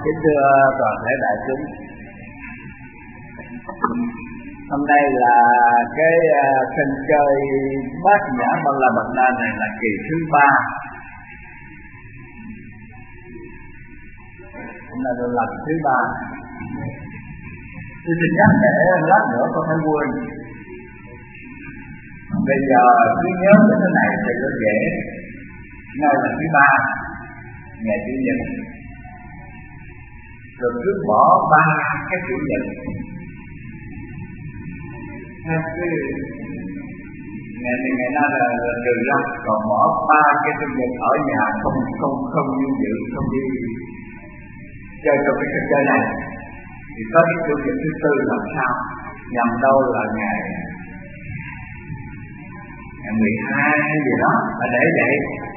Kính thưa toàn thể đại chúng, hôm nay là cái sân chơi bát nhã Ba La Mật Đa này là kỳ thứ 3. Hôm nay là lần thứ 3. Tôi xin nhắc để lát nữa có thể quên. Bây giờ cứ nhớ cái thế này thì nó dễ. Nay là thứ 3, ngày Chủ nhật. Rồi cứ bỏ 3 cái Chủ nhật. Cái ngày này ngày nay là trừ ra, còn bỏ 3 cái Chủ nhật ở nhà không đi dự, không đi chơi trong cái trò chơi này. Thì có cái Chủ nhật thứ 4 làm sao? Nhằm đâu là ngày 12 hay gì đó, là để vậy.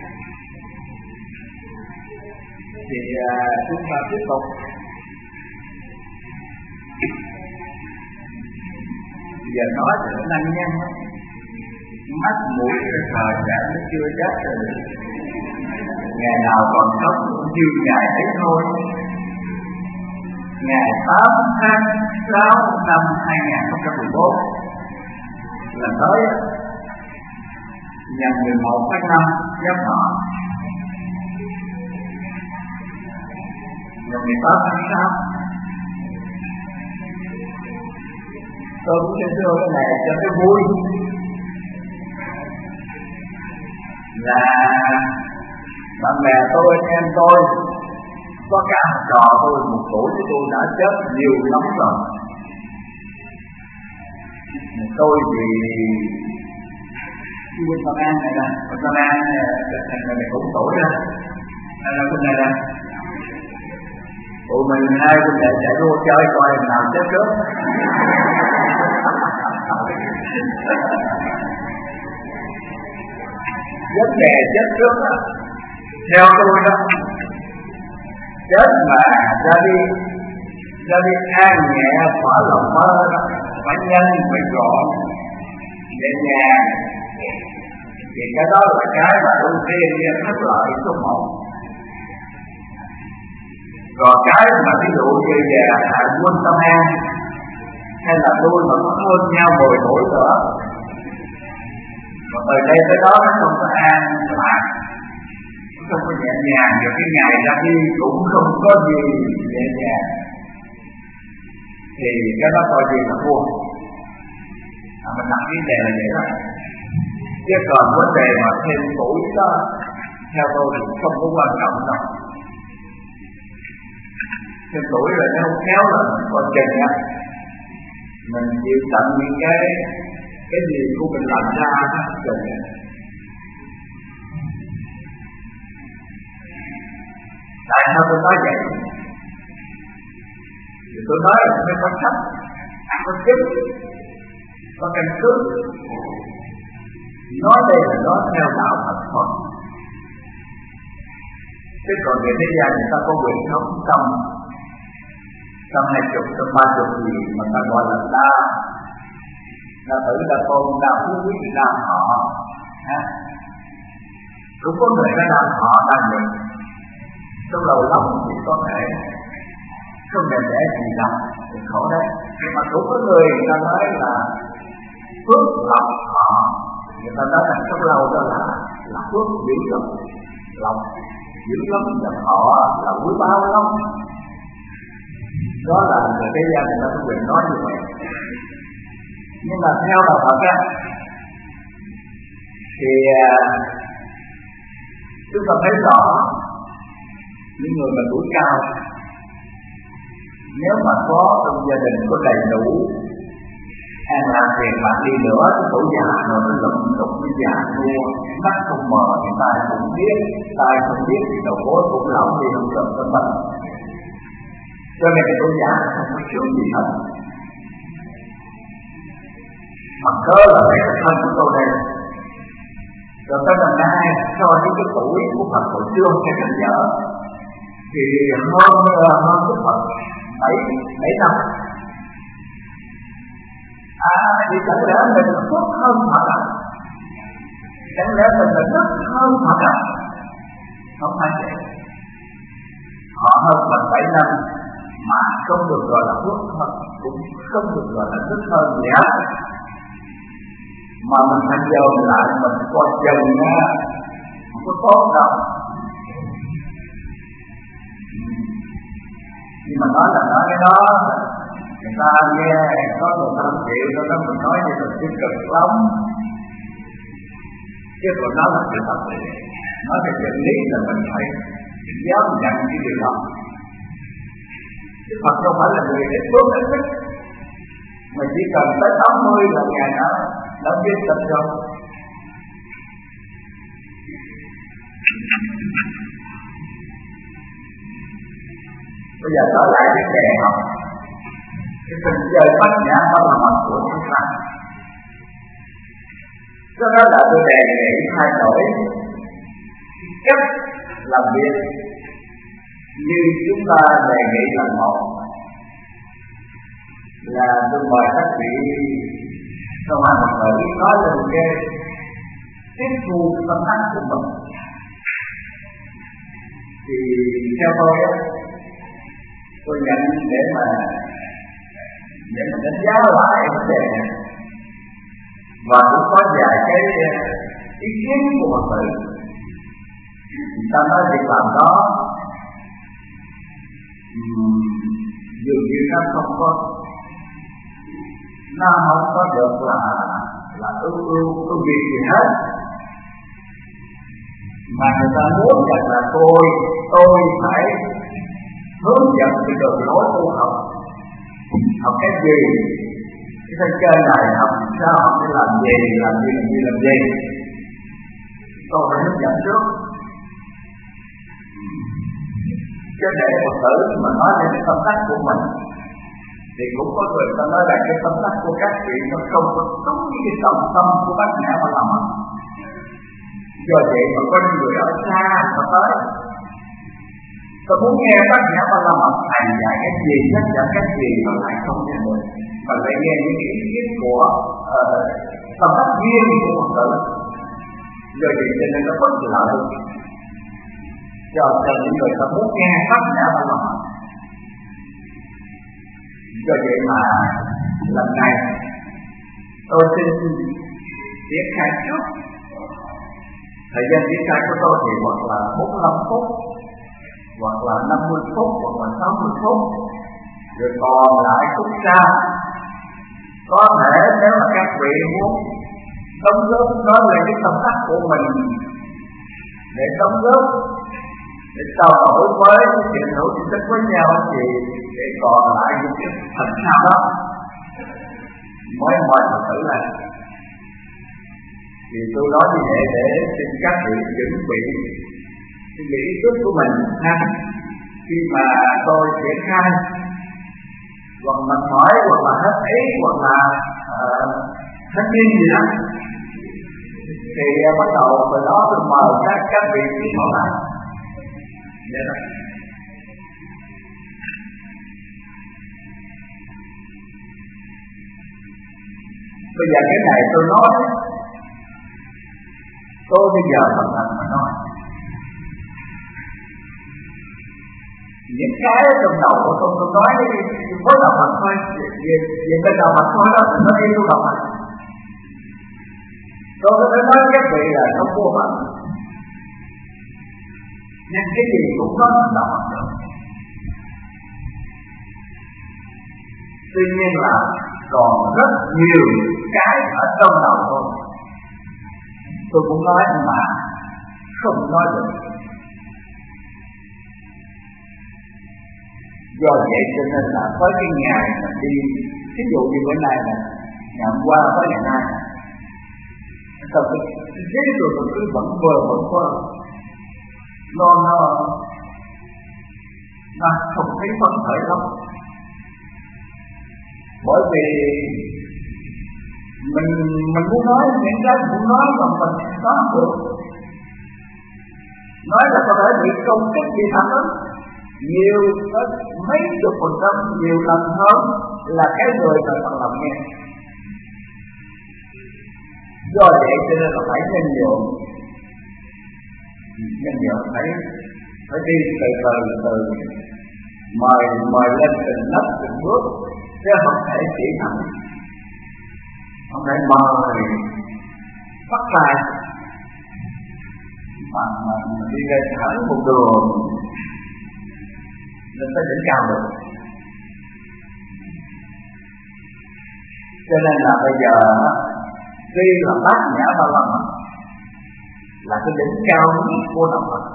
Thì chúng ta tiếp tục. Giờ nói thì nó năng nhân, mắt mũi thời gian nó chưa chết rồi. Ngày nào còn sống như ngày ấy thôi. Ngày 8 tháng 6 năm 2014 là tới nhằm 11 tháng 5 giáp Ngọ. Rồi 18 tháng 6 tôi cũng sẽ đưa cái này cho cái vui. Là bạn bè tôi, anh em tôi, có cả trò tôi 1 tuổi của tôi đã chết nhiều lắm rồi. Tôi thì quân Công an này nè, quân Công an này cũng tuổi ra, là quân này nè. Tụi mình hai quân đệ chạy đua chơi coi nào chết trước. Vấn đề chết trước đó, theo tôi đó, chết mà ra đi an nhẹ khỏi lòng mơ đó, phải nhanh phải gọn nhẹ nhàng, thì cái đó là cái mà ưu tiên thất lợi số 1. Còn cái mà ví dụ như về quân Công an hay là tôi mà có hơn nhau 10 tuổi nữa, còn từ đây tới đó nó không có an lạc, không có nhẹ nhàng, rồi cái ngày ra đi cũng không có gì nhẹ nhàng, thì cái đó coi gì là thua. Mình đặt vấn đề là vậy đó. Chứ còn vấn đề mà thêm tuổi đó, theo tôi thì không có quan trọng đâu. Thêm tuổi rồi nó không khéo là còn chừng á, mình chịu tận những cái gì của mình làm ra đó chừng á. Tại sao tôi nói vậy? Thì tôi nói là phải có sách, có chức, có căn cứ. Nói đây là nói theo đạo Phật thôi. Chứ còn về thế gian người ta có quyền sống trong 20, trong 30 gì mà ta gọi là đa tử, đa tôn, đa phú quý, đa họ. Cũng có người đa họ, đa người. Trong lâu lắm thì có thể không đẹp đẽ gì đâu, thì khổ đấy. Nhưng mà cũng có người ta nói là phước lộc họ, người ta nói là trong lâu đó là phước dữ lắm, lộc dữ lắm, và họ là quý báu lắm. Đó là người thế gian người ta có quyền nói như vậy. Nhưng mà theo đạo Phật á, thì chúng ta thấy rõ những người mà tuổi cao, nếu mà có trong gia đình có đầy đủ an lạc tiền bạc đi nữa, tuổi già rồi nó lụm đục cái già nua, mắt không mờ thì tai cũng biết, tai không biết thì đầu gối cũng lỏng đi không cần tâm tâm. Cho nên cái tuổi già không có sướng gì hết. Mặt cớ là cái thân của tôi đây. Rồi tới năm nay so với cái tuổi của Phật hồi xưa hay thành vợ thì hơn cái Phật 7 năm. Thì chẳng lẽ mình tốt hơn Phật à? Chẳng lẽ mình là rất hơn Phật à? Không phải vậy. họ hơn mình 7 năm mà không được gọi là phước hơn, cũng không được gọi là thích hơn gì hết. Mà mình thành dồn lại mình coi chừng nha, không có tốt đâu. Nhưng mà nói là nói cái đó người ta nghe có người ta chịu, đó mình nói thì mình chỉ cực lắm. Chứ còn nói là sự thật thì nói về chân lý là mình phải dám nhận cái điều đó. Chứ Phật không phải là người ít bước ít thích, mà chỉ cần tới 80 là Ngài đã biết tập rồi. Bây giờ trở lại cái đề học, cái tình chơi bát nhã ba la mật của chúng ta. Do đó là tôi đề nghị thay đổi cách làm việc như chúng ta đề nghị lần một, là tôi mời các vị trong hàng Phật tử nói lên cái tiếp thu tâm tác của mình. Thì theo tôi nhận để mà đánh giá lại vấn đề này, và cũng có vài cái ý kiến của Phật tử. Ta nói việc làm đó dường như nó không có được là ưu việt gì hết, mà người ta muốn rằng là tôi phải hướng dẫn cái đường lối tu học cái gì, cái thân trên này học sao, học để làm gì. Tôi phải hướng dẫn trước. Chứ để Phật tử mà nói về cái tâm tác của mình thì cũng có người ta nói là cái tâm tác của các vị nó không có đúng với cái tâm của bác Nhã Ba La Mật. Do vậy mà có những người ở xa mà tới, tôi muốn nghe bác Nhã Ba La Mật thầy dạy cái gì, nhắc dạy cái gì mà lại không nghe được, mà lại nghe những cái ý kiến của tâm tác riêng của Phật tử. Do vậy cho nên nó bất lợi cho những người ta muốn nghe bác Nhã Ba La Mật. Do vậy mà lần này tôi xin triển khai trước. Thời gian triển khai của tôi thì hoặc là 45 phút, hoặc là 50 phút, hoặc là 60 phút, rồi còn lại phút sau. Có thể nếu mà các vị muốn đóng góp nói về cái tâm tác của mình, để đóng góp, để trao đổi với chuyện hữu tin tức với nhau, thì để còn lại những cái phần sau đó mới mời Phật tử lại. Thì tôi nói như vậy để xin các vị chuẩn bị ý thức của mình ha, khi mà tôi triển khai hoặc mệt mỏi, hoặc là hết ý, hoặc là hết điên gì đó, thì bắt đầu từ đó tôi mời các vị tiến vào lại. Vậy đó. Bây giờ cái này tôi nói, tôi bây giờ thật mà nói, những cái trong đầu của tôi nói với đầu mặt thôi, về bên đầu mặt thôi đó, thì nó đi trong đầu mặt. Tôi có thể nói các vị là không vô mặt, nhưng cái gì cũng có trong đầu mặt được. Tuy nhiên là còn rất nhiều cái ở trong đầu tôi cũng nói mà không nói được. Do vậy cho nên là với cái ngày mà đi, ví dụ như bữa nay là ngày hôm qua với ngày nay, sau cái ghế rồi tôi cứ vẫn vờ nó không thấy phấn khởi lắm. Bởi vì mình muốn nói những cái muốn nói mà mình nói không được. Nói là có thể bị công kích, bị phản ứng nhiều tới mấy chục %, nhiều lần hơn là cái người mà bằng lòng nghe. Do vậy cho nên là phải nhân nhượng, phải đi từ mời lên từng lớp từng bước, chứ không thể chỉ thẳng, không thể mời bắt tay mà đi lên thẳng một đường lên tới đỉnh cao được. Cho nên là bây giờ tuy là Bát Nhã Ba La Mật là cái đỉnh cao nhất của đạo Phật,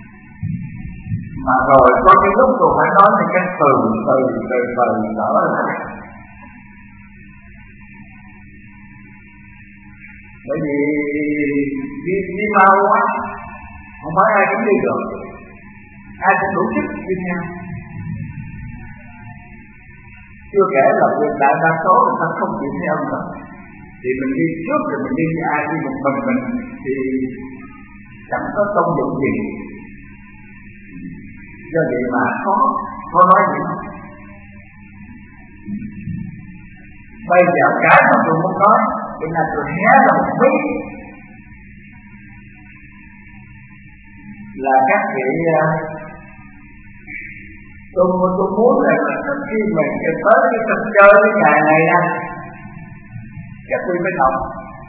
mà rồi có cái lúc tôi phải nói những cái từ đó là bởi vì đi mau quá, không phải ai cũng đi được, ai cũng đủ sức đi theo. Chưa kể là việc đại đa số người ta không chịu theo nữa, thì mình đi trước rồi mình đi với ai, đi một mình thì chẳng có công dụng gì. Do vậy mà có nói gì. Bây giờ cái mà tôi muốn nói thì là tôi hé ra một bí là các vị tôi muốn là khi mình tới cái sân chơi cái ngày này á, các vị phải đọc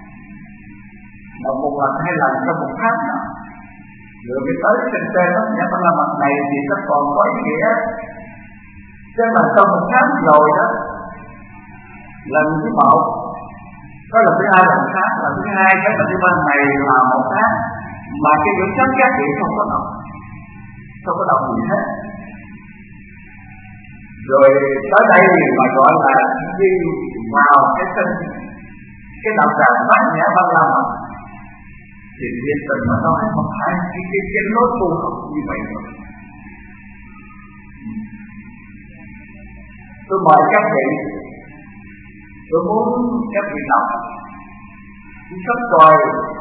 một lần 2 lần trong một tháng đó. Rồi mới tới sân chơi đó, Nhã Ba La Mật này thì nó còn có ý nghĩa. Chứ mà trong một tháng rồi đó, lần thứ 1 có lần thứ 2 là 1 tháng, lần thứ 2 cái lần thứ 3 này là 1 tháng, mà cái những sách các vị không có đọc gì hết. Rồi tới đây mà gọi là đi vào cái đạo tràng Bát Nhã Ba La Mật thì hiện tình mà nói không phải cái lối tu học như vậy rồi. Tôi mời các vị, tôi muốn các vị đọc sách coi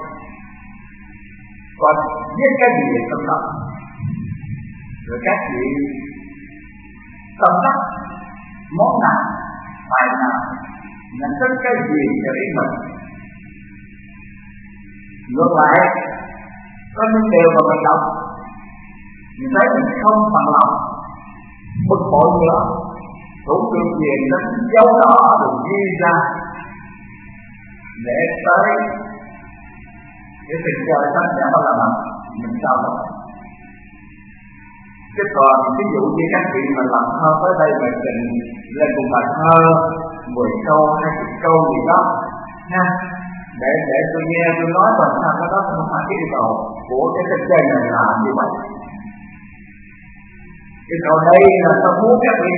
còn viết cái gì về tâm đắc, rồi các vị tâm đắc món nào, bài nào, nhận thức cái gì cho ý mình. Ngược lại, có những điều mà mình đọc, mình thấy mình không bằng lòng, bực bội nữa, cũng được quyền đến dấu đó được ghi ra để tới cái tình trời Bát Nhã Ba La Mật mình sao đó. Chứ còn ví dụ như các vị mà làm thơ tới đây mà trình lên một bài thơ 10 câu 20 câu gì đó nha, để tôi nghe tôi nói bằng sao cái đó không phải cái yêu cầu của cái tình chơi này làm như vậy. Yêu cầu đây là tôi muốn các vị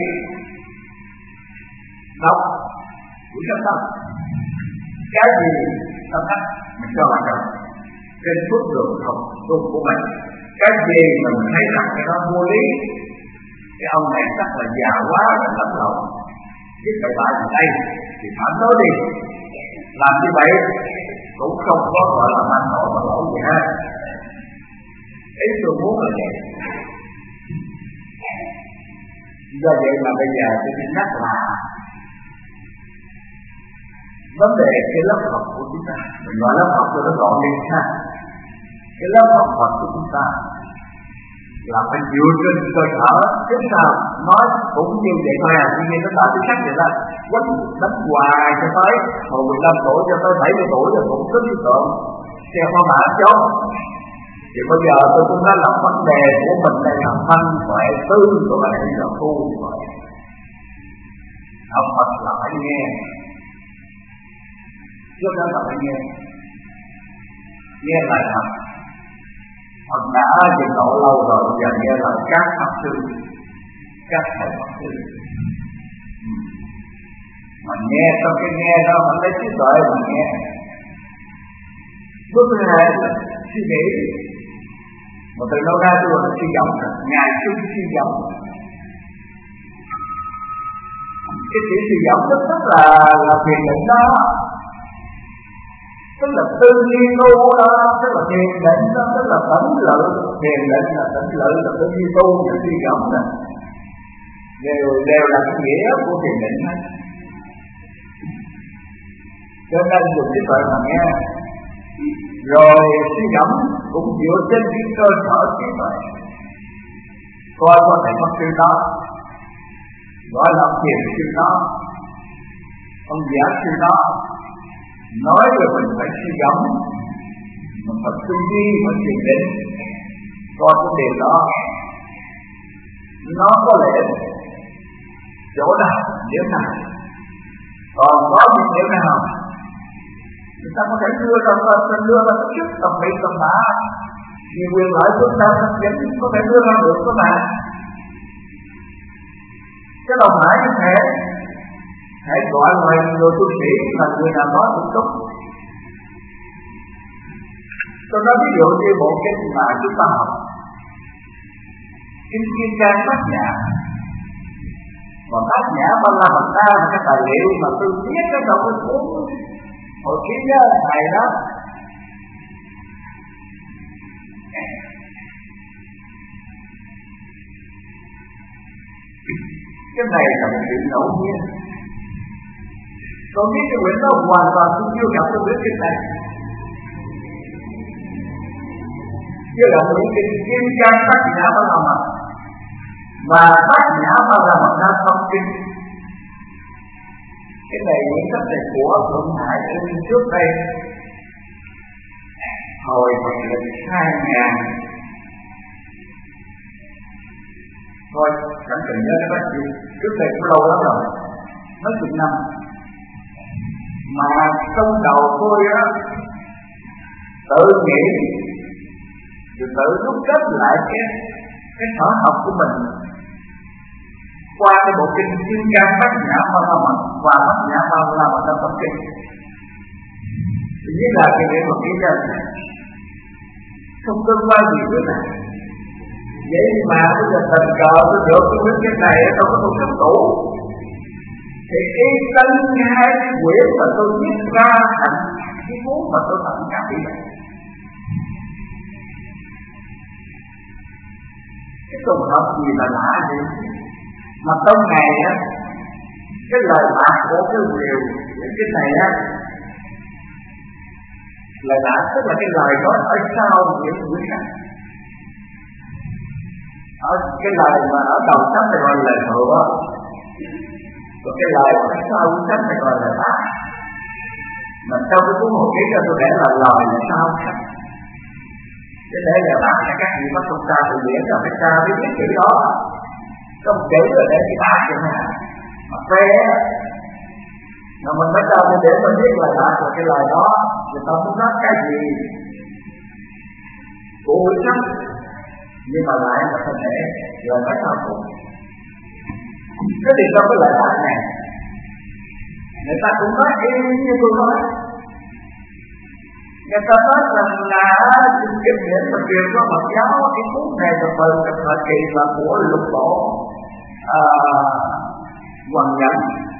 đọc của sách đó, cái gì tâm đắc mình cho bạn đọc trên bước đường học tu của mình. Cái gì mình thấy rằng cái đó vô lý, cái ông này chắc là già quá là lắm lộn, chứ phải tại đây thì phản đối đi. Làm như vậy cũng không có gọi là mạnh nổi và lỗi gì hết. Ý tôi muốn là vậy. Do vậy mà bây giờ tôi xin nhắc là vấn đề cái lớp học của chúng ta, mình gọi lớp học cho nó gọn đi ha. Cái lớp học Phật của chúng ta là phải dựa trên cơ sở chúng ta nói cũng như vậy thôi à. Tuy nhiên nó tạo cái khác vậy đó, đánh hoài cho tới hồi 15 tuổi cho tới 70 tuổi rồi cũng cứ như tượng theo con mã chó. Thì bây giờ tôi cũng đã làm vấn đề của mình đây là thanh huệ tư của bạn là tu. Học Phật là phải nghe, trước đó là phải nghe lại thật. Phật đã trình độ lâu rồi, giờ nghe lời các Pháp sư, các thầy Pháp sư. Mà nghe trong cái nghe đó mà lấy trí tuệ mà nghe. Bước thứ hai là suy nghĩ. Mà từ lâu ra tôi là suy vọng, ngày trước suy vọng. Cái chữ suy vọng rất là thiền định đó. Tức là tư duy tu đó, tức là thiền định đó, tức là tĩnh lự. Thiền định là tĩnh lự, là tư duy tu, là suy vọng đó. Đều là cái nghĩa của thiền định hết. Cho nên dùng cái tuệ mà nghe. Rồi suy ngẫm cũng dựa trên cái cơ sở trí tuệ. Coi có thể Pháp sư đó gọi là thiền sư đó, ông giả sư đó nói về mình phải suy gẫm, mình phải tư duy, phải thiền định, coi cái điều đó nó có lẽ chỗ nào điểm nào, còn có những điểm nào người ta có thể đưa ra cái chức tầm bị tầm bạ, vì quyền lợi của ta vẫn có thể đưa ra được các bạn. Chứ đâu phải như thế, hãy gọi người tu sĩ là người nào đó cũng tốt. Tôi nói ví dụ như bộ kinh mà chúng ta học, kinh Kim Cang Bát Nhã, và Bát Nhã Ba La Mật Đa là cái tài liệu mà tôi viết cái trong cái cuốn hồi ký đó thầy đó. Cái này là một chuyện ngẫu nhiên. Tôi biết cái quyển đó hoàn toàn tôi chưa gặp cái quyển kinh này. Chưa gặp quyển kinh Kim Cang Bát Nhã Ba La Mật và Bát Nhã Ba La Mật Đa Thông Kinh. Cái này những sách này của Thượng Hải trước đây, hồi lịch 2000. Thôi, chẳng cần nhớ cái gì, trước đây cũng lâu lắm rồi, mấy chục năm. Mà trong đầu tôi á, tự nghĩ, rồi tự đúc kết lại cái sở học của mình qua cái bộ kinh Kim Cang Bát Nhã Ba La Mật và Bát Nhã Ba La Mật Đa Thông Kinh. Thì như là cái nghệ thuật kỹ nhân không tương quan gì với này. Vậy mà bây giờ tình cờ tôi được cái quyển kinh này trong cái cuộc sống tủ, thì cái tân hai cái quyển mà tôi viết ra thành cái cuốn mà tôi tặng các vị này. Cái trùng hợp gì là lạ vậy? Mà trong ngày á, cái lời bạc của cái điều cái này á, lời bạc tức là cái lời nói ở sau những quyển này. Ở cái lời mà ở đầu sách này gọi là lời thượng á, còn cái lời ở sau cuốn sách này gọi là lời bạc. Mà trong cái cuốn hồi ký cho tôi để là lời sau sách. Chứ để lời bạc là các vị bắt công ta từ điển là phải ta biết cái chữ đó. Không chữ là để cái bạc vậy nè, mà phê á, mà mình bắt đầu để mình biết lời bạc là cái lời đó, người ta muốn nói cái gì của quyển sách, nhưng mà lại là không thể lời nói sau cùng. Cái gì trong cái lời bạc này, người ta cũng nói y như tôi nói. Người ta nói rằng là kinh điển mà truyền của Phật giáo, cái cuốn này là từ cái thời kỳ là của Lục Tổ Hoàng Nhẫn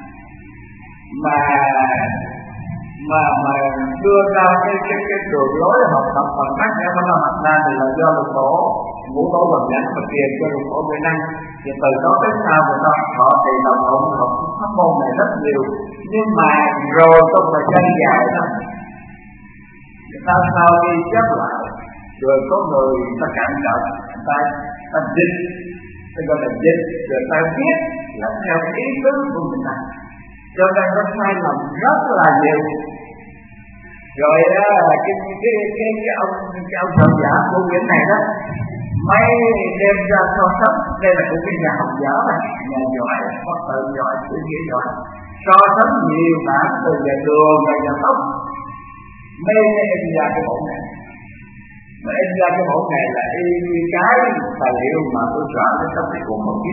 mà đưa ra cái đường lối học tập bằng Bát Nhã Ba La Mật Đa thì là do Lục Tổ Ngũ Tổ Hoàng Nhẫn mà truyền cho Lục Tổ Huệ Năng. Thì từ đó tới sau người ta họ thì đồng học pháp môn này rất nhiều, nhưng mà rồi trong thời gian dài đó người ta sau đi chép lại, rồi có người ta cản trở, ta dịch, ta gọi là dịch, rồi ta viết là theo ý tứ của người ta, cho nên nó sai lầm rất là nhiều. Rồi cái ông học giả của quyển này đó, mấy đem ra so sánh, đây là của cái nhà học giả này, nhà giỏi, Phật tử giỏi, tự nhiên giỏi, so sánh nhiều bản từ nhà đường và nhà tóc, mê em ra cái mẫu này. Mà em ra cái mẫu này là y như cái tài liệu mà tôi soạn lên trong cái cuốn một ký.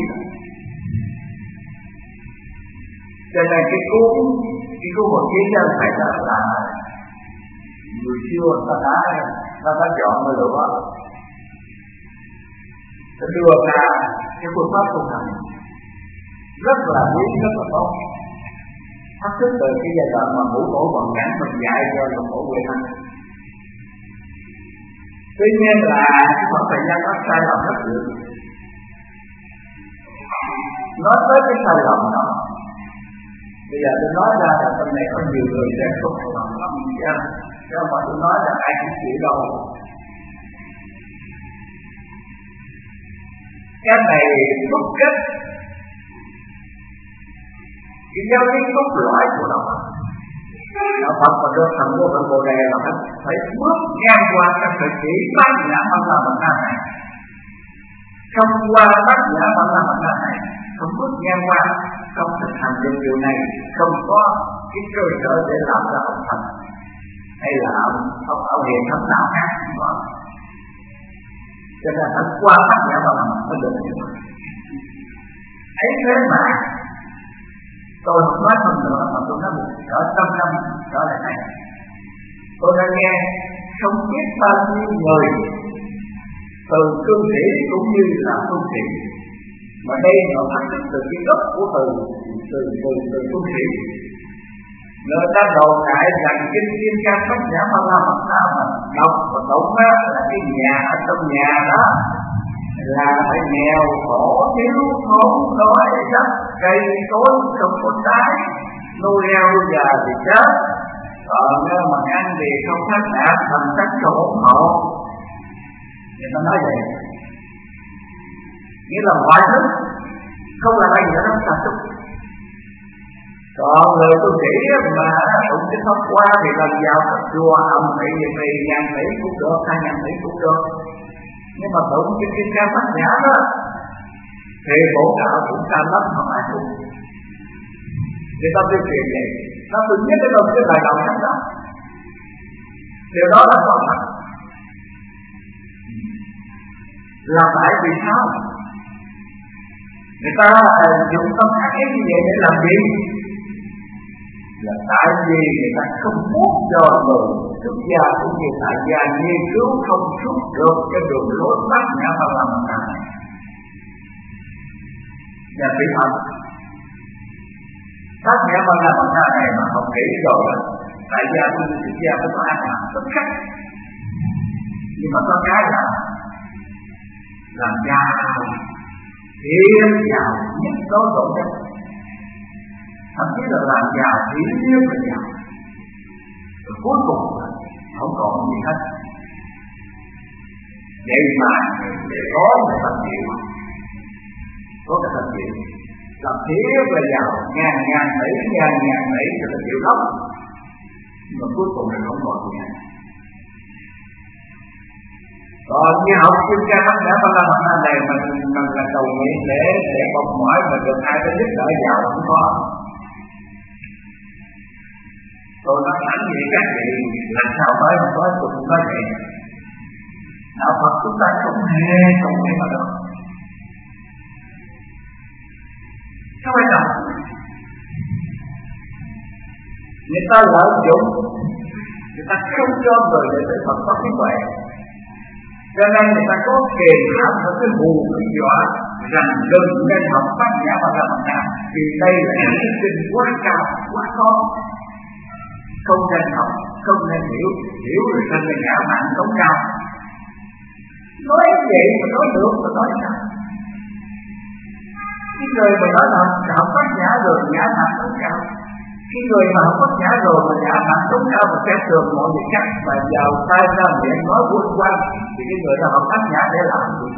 Cho nên cái cuốn một ký đó phải là người xưa ta đã chọn người lựa đó, ta đưa ra cái phương pháp tu hành rất là quý, rất là tốt. Phát xuất từ cái giai đoạn mà Ngũ Tổ Hoàng Nhẫn mình dạy cho Lục Tổ Huệ Năng. Tuy nhiên là khoảng thời gian đó sai lầm rất nhiều. Nói tới cái sai lầm đó, bây giờ tôi nói ra là trong này có nhiều người sẽ không hài lòng lắm nha. Cho mà tôi nói là ai cũng chịu đâu. Cái này đúc kết cái giáo lý cốt lõi của đạo Phật. Đạo Phật mà được thành vô tận Bồ Đề là phải bước ngang qua các thời kỳ bát nhã Ba La Mật Đa này. Không qua bát nhã Ba La Mật Đa này, không bước ngang qua, không thực hành được điều này, không có cái cơ sở để làm ra ông Phật hay là ông hiền thánh đạo khác. Cho nên phải qua bát nhã Ba La Mật mới được như vậy. Ấy thế mà tôi không nói hơn nữa mà tôi nói một cỡ 100 năm trở lại này, tôi đã nghe không biết bao nhiêu người từ cương sĩ cũng như là phương sĩ, mà đây nó phát xuất từ cái gốc của từ phương sĩ. Người ta đồn đại rằng kinh Kim Cang Bát Nhã Ba La Mật Đa mà đọc và tụng á là cái nhà ở trong nhà đó là phải nghèo khổ thiếu thốn đói đất cây cối không có trái, nuôi heo nuôi gà thì chết, còn mà ăn thì không phát đạt, thành cách không ủng hộ. Người ta nói vậy, nghĩa là ngoại thức, không là ai nữa trong sản xuất. Còn người tu sĩ mà tụng cái pháp qua thì lần vào các chùa âm thị thì ngàn tỷ cũng được, 2.000 tỷ cũng được. Nhưng mà tụng cái Kim Cang Bát Nhã đó thì bổ đạo cũng cao lắm không ai tụng. Người ta tuyên truyền vậy, ta tự nhất cái đồng cái bài đạo khác đó. Điều đó là có thật. Là tại vì sao? Người ta dùng tâm ác như vậy để làm gì? Là tại vì người ta không muốn cho người xuất gia cũng như tại gia nghiên cứu không suốt được cái đường lối bát nhã Ba La Mật Đa này. Và bị thật bát nhã Ba La Mật Đa này mà học kỹ rồi, tại gia cũng như xuất gia phải có ác làm tất cách. Nhưng mà có cái là làm giàu, thiệt giàu nhất đối độ nhất, thậm chí là làm giàu thiệt nhất là giàu, rồi cuối cùng không còn gì hết. Vậy mà để có một thành tựu, có cái thành tựu làm thiệt là giàu, ngàn tỷ cho là chịu lắm, nhưng mà cuối cùng là không còn gì hết. Còn như học Kim Cang Bát Nhã Ba La Mật Đa này mình là cầu nguyện để mong mỏi mà được ai tới giúp đỡ giàu không có. Tôi nói thẳng vậy các vị, làm sao tới mà tôi cũng nói vậy. Đạo Phật chúng ta không hề mà được. Sao vậy đâu? Người ta lợi dụng, người ta không cho người để tới Phật có trí tuệ. Cho nên người ta có kềm hãm ở cái hù cái dọa rằng đừng nên học Bát Nhã Ba La Mật Đa vì đây là cái kinh quá cao, quá khó, không nên học, không nên hiểu rồi thành là ngã mạn sống cao. Nói vậy mà nói được mà nói sao? Cái người mà nói là học Bát Nhã rồi ngã mạn sống cao, cái người mà học Bát Nhã rồi mà ngã mạn sống cao và xét thường mọi người khác và vào tay ra miệng nói vui quanh thì cái người ta học Bát Nhã để làm gì?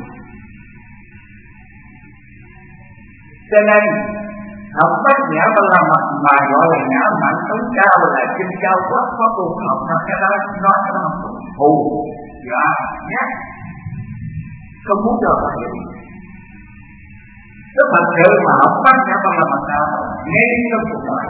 Cho nên học Bát Nhã Ba La Mật mà gọi là ngã mạn sống cao là kinh cao quá có tu học mà cái đó nói cái đó không hù dọa nhát, không muốn cho bạn hiểu. Tức thật sự mà học Bát Nhã Ba La Mật Đa ngay trong cuộc đời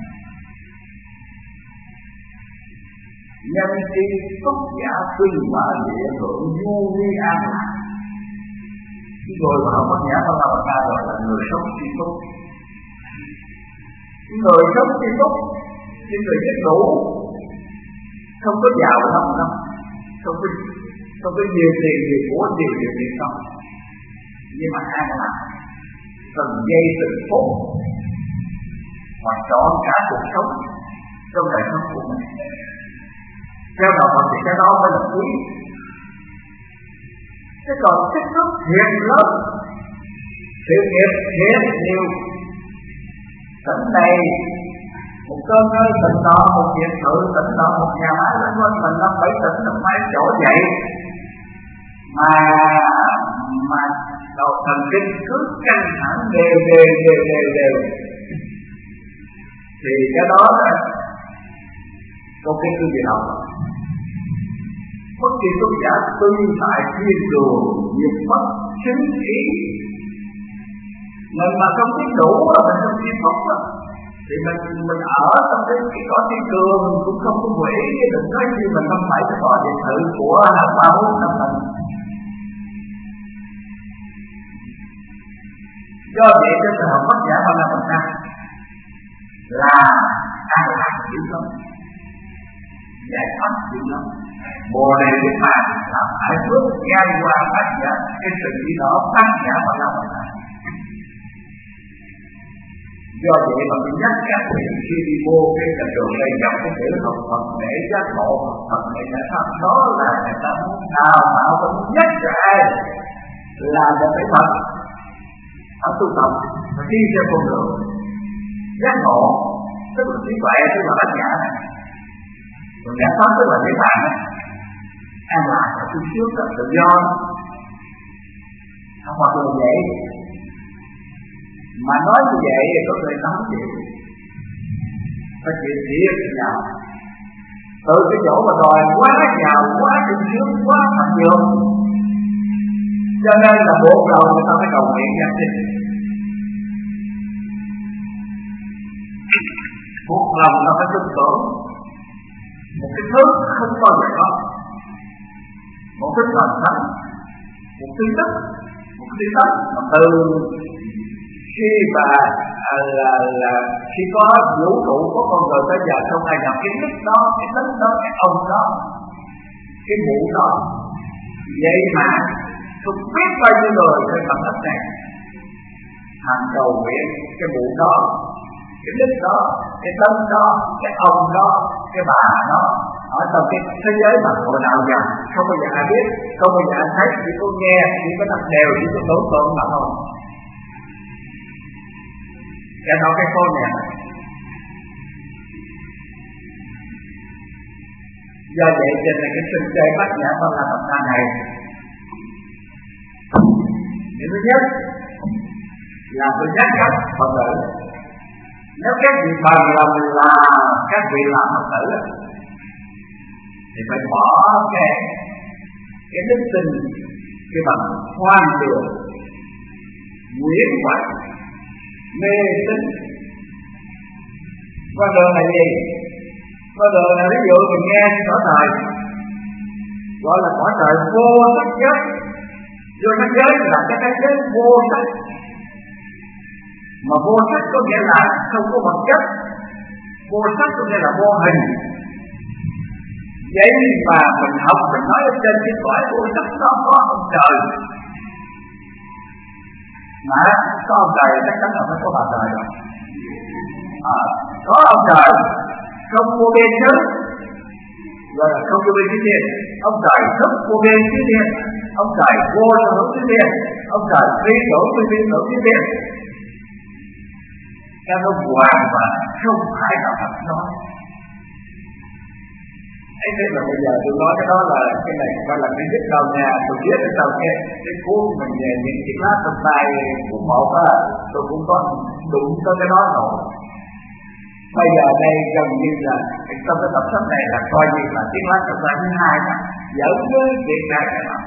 nhân chi túc giả tuy mà địa hưởng vô vi an lạc. Cái người mà học Bát Nhã Ba La Mật Đa rồi là người sống chi túc. Người sống chi túc, những người biết đủ, không có giàu lắm đâu, không có nhiều tiền, nhiều của, nhiều tiền không. Nhưng mà an lạc, từng giây từng phút, mà chọn cả cuộc sống trong đời sống của mình. Theo đạo Phật thì cái đó mới là quý. Thế còn cái thức thiệt lớn, sự nghiệp thiệt nhiều, tỉnh này một cơn hơi tỉnh đó, một biệt thự tỉnh đó, một nhà máy lên quanh mình 5-7 tỉnh làm máy chỗ vậy mà đầu thần kinh cứ căng thẳng đều Thì cái đó là câu kinh thư gì đâu. Bất kỳ tôn giả tu tại thiên đường diệt mất chứng ý, mình mà không biết đủ là mình không biết mất đó. Thì mình ở trong cái cõi thiên đường cũng không có quỷ, đừng nói như mình không phải cái cõi điện thự của 3-4 năm mình. Do vậy cho trường hợp bất giả bao là phần trăm là an lạc dữ lắm, giải thoát dữ lắm. Bồ đề Niết Bàn là phải bước ngang qua bát nhã, cái sự chỉ đó bát nhã bao là phần trăm. Do vậy mà tôi nhắc các vị khi đi vô cái trận đường này dòng cái chữ học Phật để giác ngộ, Phật để giải thoát, đó là người ta muốn đào tạo và muốn nhắc cho ai là một cái Phật ở tu tập và đi theo con đường giác ngộ, tức là trí tuệ, tức là bát nhã, còn giải thoát tức là Niết Bàn, an lạc là tu sướng, là tự do. Hoặc là vậy mà nói như vậy thì có người nói chuyện phải chuyện thiệt nhào từ cái chỗ mà đòi quá nhào, quá tự sướng, quá mạnh dường, cho nên là buộc đầu người ta phải cầu nguyện giác sinh, buộc lòng ta phải tin tưởng một cái thứ không bao giờ có, một cái thần thánh, một cái đức, một cái tánh mà từ khi mà khi có vũ trụ có con người bây giờ không ai gặp cái đức đó, cái tánh đó, cái ông đó, cái mụ đó. Vậy mà không biết bao nhiêu người trên mặt đất này hàng cầu nguyện cái mụ đó, cái đức đó, cái tánh đó, cái ông đó, cái bà đó ở trong cái thế giới mà hồi nào giờ không bao giờ ai biết, không bao giờ ai thấy, chỉ có nghe, chỉ có đặt đều, chỉ có tưởng tượng mà thôi. Cái đó cái con này. Do vậy cho nên cái sinh chơi bát nhã bao la Phật đà này, điểm thứ nhất là tôi nhắc các Phật tử, nếu các vị bằng lòng là các vị làm Phật tử thì phải bỏ cái đức tin, cái bằng khoan đường, nguyện vọng, mê tín. Con đường là gì? Con đường là ví dụ mình nghe cõi trời gọi là cõi trời vô sắc giới. Vô sắc giới là cái thế giới vô sắc, mà vô sắc có nghĩa là không có vật chất, vô sắc có nghĩa là vô hình. Vậy mà mình học, mình nói ở trên cái cõi vô sắc đó có ông trời, mà có ông trời chắc chắn là phải có bà trời rồi. Có ông trời không vô biên chứ, gọi là không vô biên chư thiên. Ông trời thức vô biên chư thiên, ông trời vô sở hữu chư thiên, ông trời phi tưởng phi phi tưởng chư thiên. Cái nó hoàn toàn không phải là Phật nói. Ấy thế mà bây giờ tôi nói cái đó là cái này phải là cái đích đầu nhà, tôi viết cái đầu kia, cái cuốn mình về những chiếc lá trong tay của một á, tôi cũng có đụng tới cái đó rồi. Bây giờ đây gần như là trong cái tập sách này là coi như là chiếc lá trong tay thứ hai đó, dẫn với chuyện này cái nào.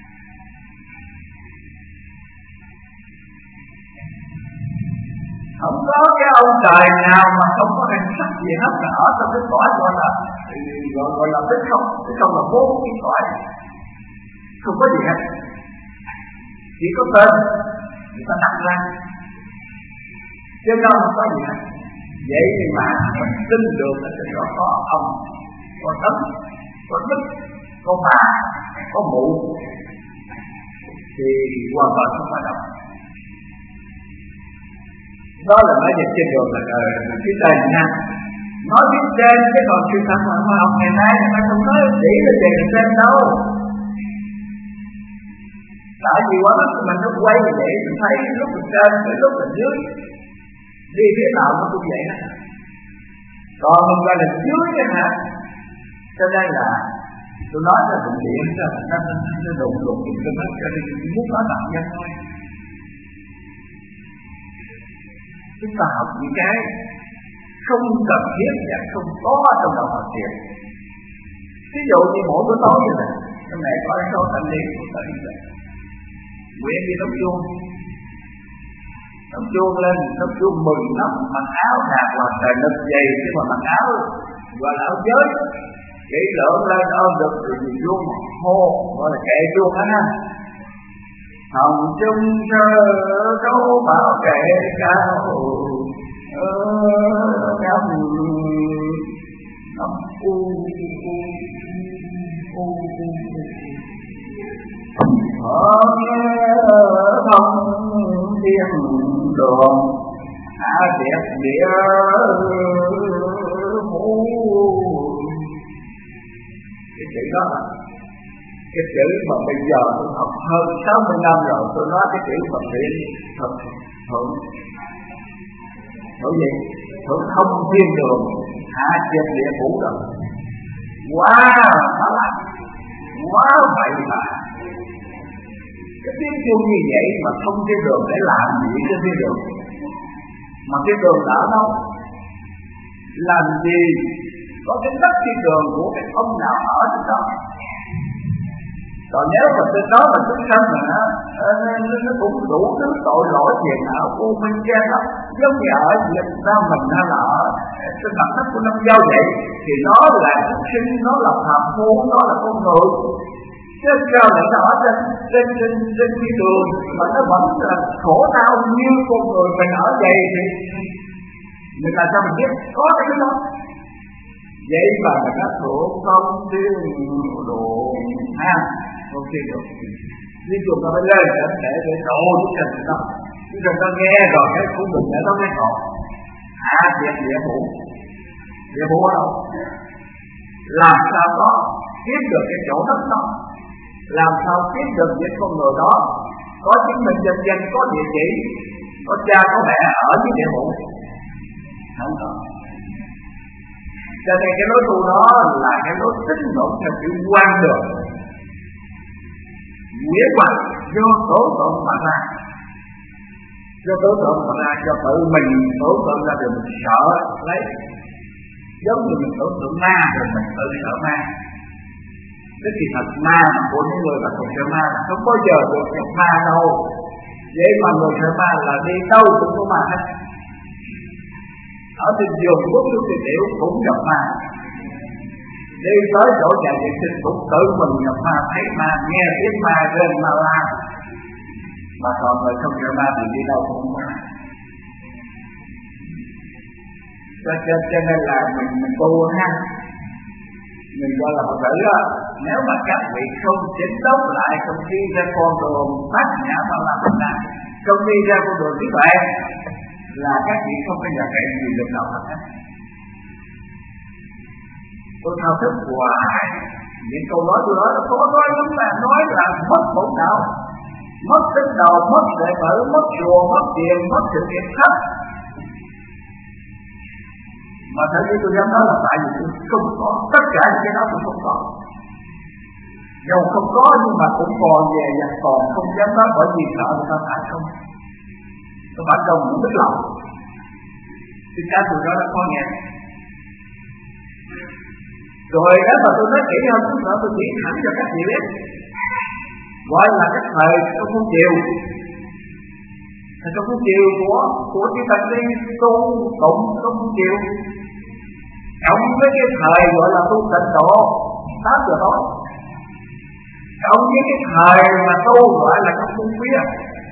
Không có cái ông trời nào mà không có hình sắc gì hết, là ở trong cái cõi gọi là tích không là vô cái cõi, không có gì hết, chỉ có tên người ta đặt ra, chứ không có gì hết. Vậy mà mình tin được là trên đó có ông, có tấn, có đức, có bà, có mụ, thì hoàn toàn không phải đâu. Đó là nói về trên đường là phía trên nha. Nói phía trên cái còn sự thật mà khoa học ngày nay người ta không nói chỉ là về trên đâu. Tại vì quá mình nó quay như vậy, mình thấy lúc mình trên, lúc mình dưới, đi phía nào nó cũng vậy hết. Còn mình gọi là dưới cái hả? Cho nên là tôi nói là đụng điện cho nó đụng cho nó cho nên muốn nói bạn nhân thôi. Chúng ta học những cái không cần thiết và không có trong đạo Phật thiền. Ví dụ như mỗi bữa tối như này, trong này có số thanh niên của ta đi về, nguyện đi đóng chuông lên, đóng chuông mừng lắm, mặc áo đàng hoàng trời nực dày, chứ mà mặc áo gọi là áo giới, chỉ lượn lên ôm được rồi nhìn chuông hô, gọi là kệ chuông hết ha. Hồng chung sơ câu bảo kệ cao ngắm thông thiên đường đẹp địa phủ. Cái chữ đó là cái chữ mà bây giờ tôi học hơn 60 năm rồi, tôi nói cái chữ Phật điện thật thượng gì? Thượng thông thiên đường hạ triệt địa phủ đó. Wow, nó là quá vậy mà. Cái tiếng chuông như vậy mà thông thiên đường để làm gì cho thiên đường? Mà thiên đường ở đâu? Làm gì? Có cái đất thiên đường của cái ông nào ở trên đó? Còn nếu mà trên đó mà chúng sanh mà nó cũng đủ thứ tội lỗi phiền não vô minh chen lắm, giống như ở Việt Nam mình hay là ở trên mặt đất của Nam Châu vậy, thì nó là chúng sinh, nó là phàm phu, nó là con người. Chứ sao lại nó ở trên thiên đường mà nó vẫn là khổ đau như con người mình ở vậy thì mình làm sao mình biết có cái đó. Vậy mà người ta thượng không thiên đường ha, không thiên đường. Ví dụ ta phải lên để độ những trình đó. Những trình đó nghe rồi cái cũng đừng để nó nghe còn. Hạ triệt địa phủ. Địa phủ ở đâu? Làm sao đó kiếm được cái chỗ đất đó, làm sao kiếm được những con người đó có chứng minh nhân dân, có địa chỉ, có cha có mẹ ở với địa phủ. Không có. Cho nên cái lối tu đó là cái lối tín ngưỡng theo kiểu quan đường, nghĩa hoạch do tưởng tượng mà ra, do tưởng tượng mà ra, do tự mình tưởng tượng ra được mình sợ lấy, giống như mình tưởng tượng ma rồi mình tự sợ ma. Thế thì thật ma của những người mà thuộc sợ ma là không bao giờ được gặp ma đâu. Vậy mà người sợ ma là đi đâu cũng có ma hết. Ở trên giường quốc xuống tiền tiểu cũng gặp ma, đi tới chỗ nhà vệ sinh cũng tự mình gặp ma, thấy ma, nghe tiếng ma rên ma la. Mà còn người không sợ ma thì đi đâu cũng ma. Cho nên là mình tu ha, mình gọi là Phật tử đó. Nếu mà các vị không chỉnh đốn lại, không đi ra con đường bát nhã mà làm ra, không đi ra con đường trí tuệ, là các vị không có nhà cậy gì được nào hết. Tôi thao thức hoài những câu nói tôi nói là có nói đúng là nói là mất bổn đạo, mất tinh đầu, mất đệ tử, mất chùa, mất tiền, mất sự nghiệp hết. Mà thật sự tôi dám nói là tại vì tôi không có tất cả những cái đó tôi không có. Dầu không có nhưng mà cũng còn về và còn không dám nói, bởi vì sợ người ta phải không. Tôi phản công những biết lòng. Thì cha tôi nói là con nghe. Rồi đó mà tôi nói kỹ hơn chút nữa, tôi chỉ thẳng cho các vị biết. Gọi là cái thời trong cung chiều. Trong cung chiều của cái thành đi tu tụng trong cung chiều. Cộng với cái thời gọi là tu tịnh độ 8 giờ tối. Cộng với cái thời mà tu gọi là trong cung khuya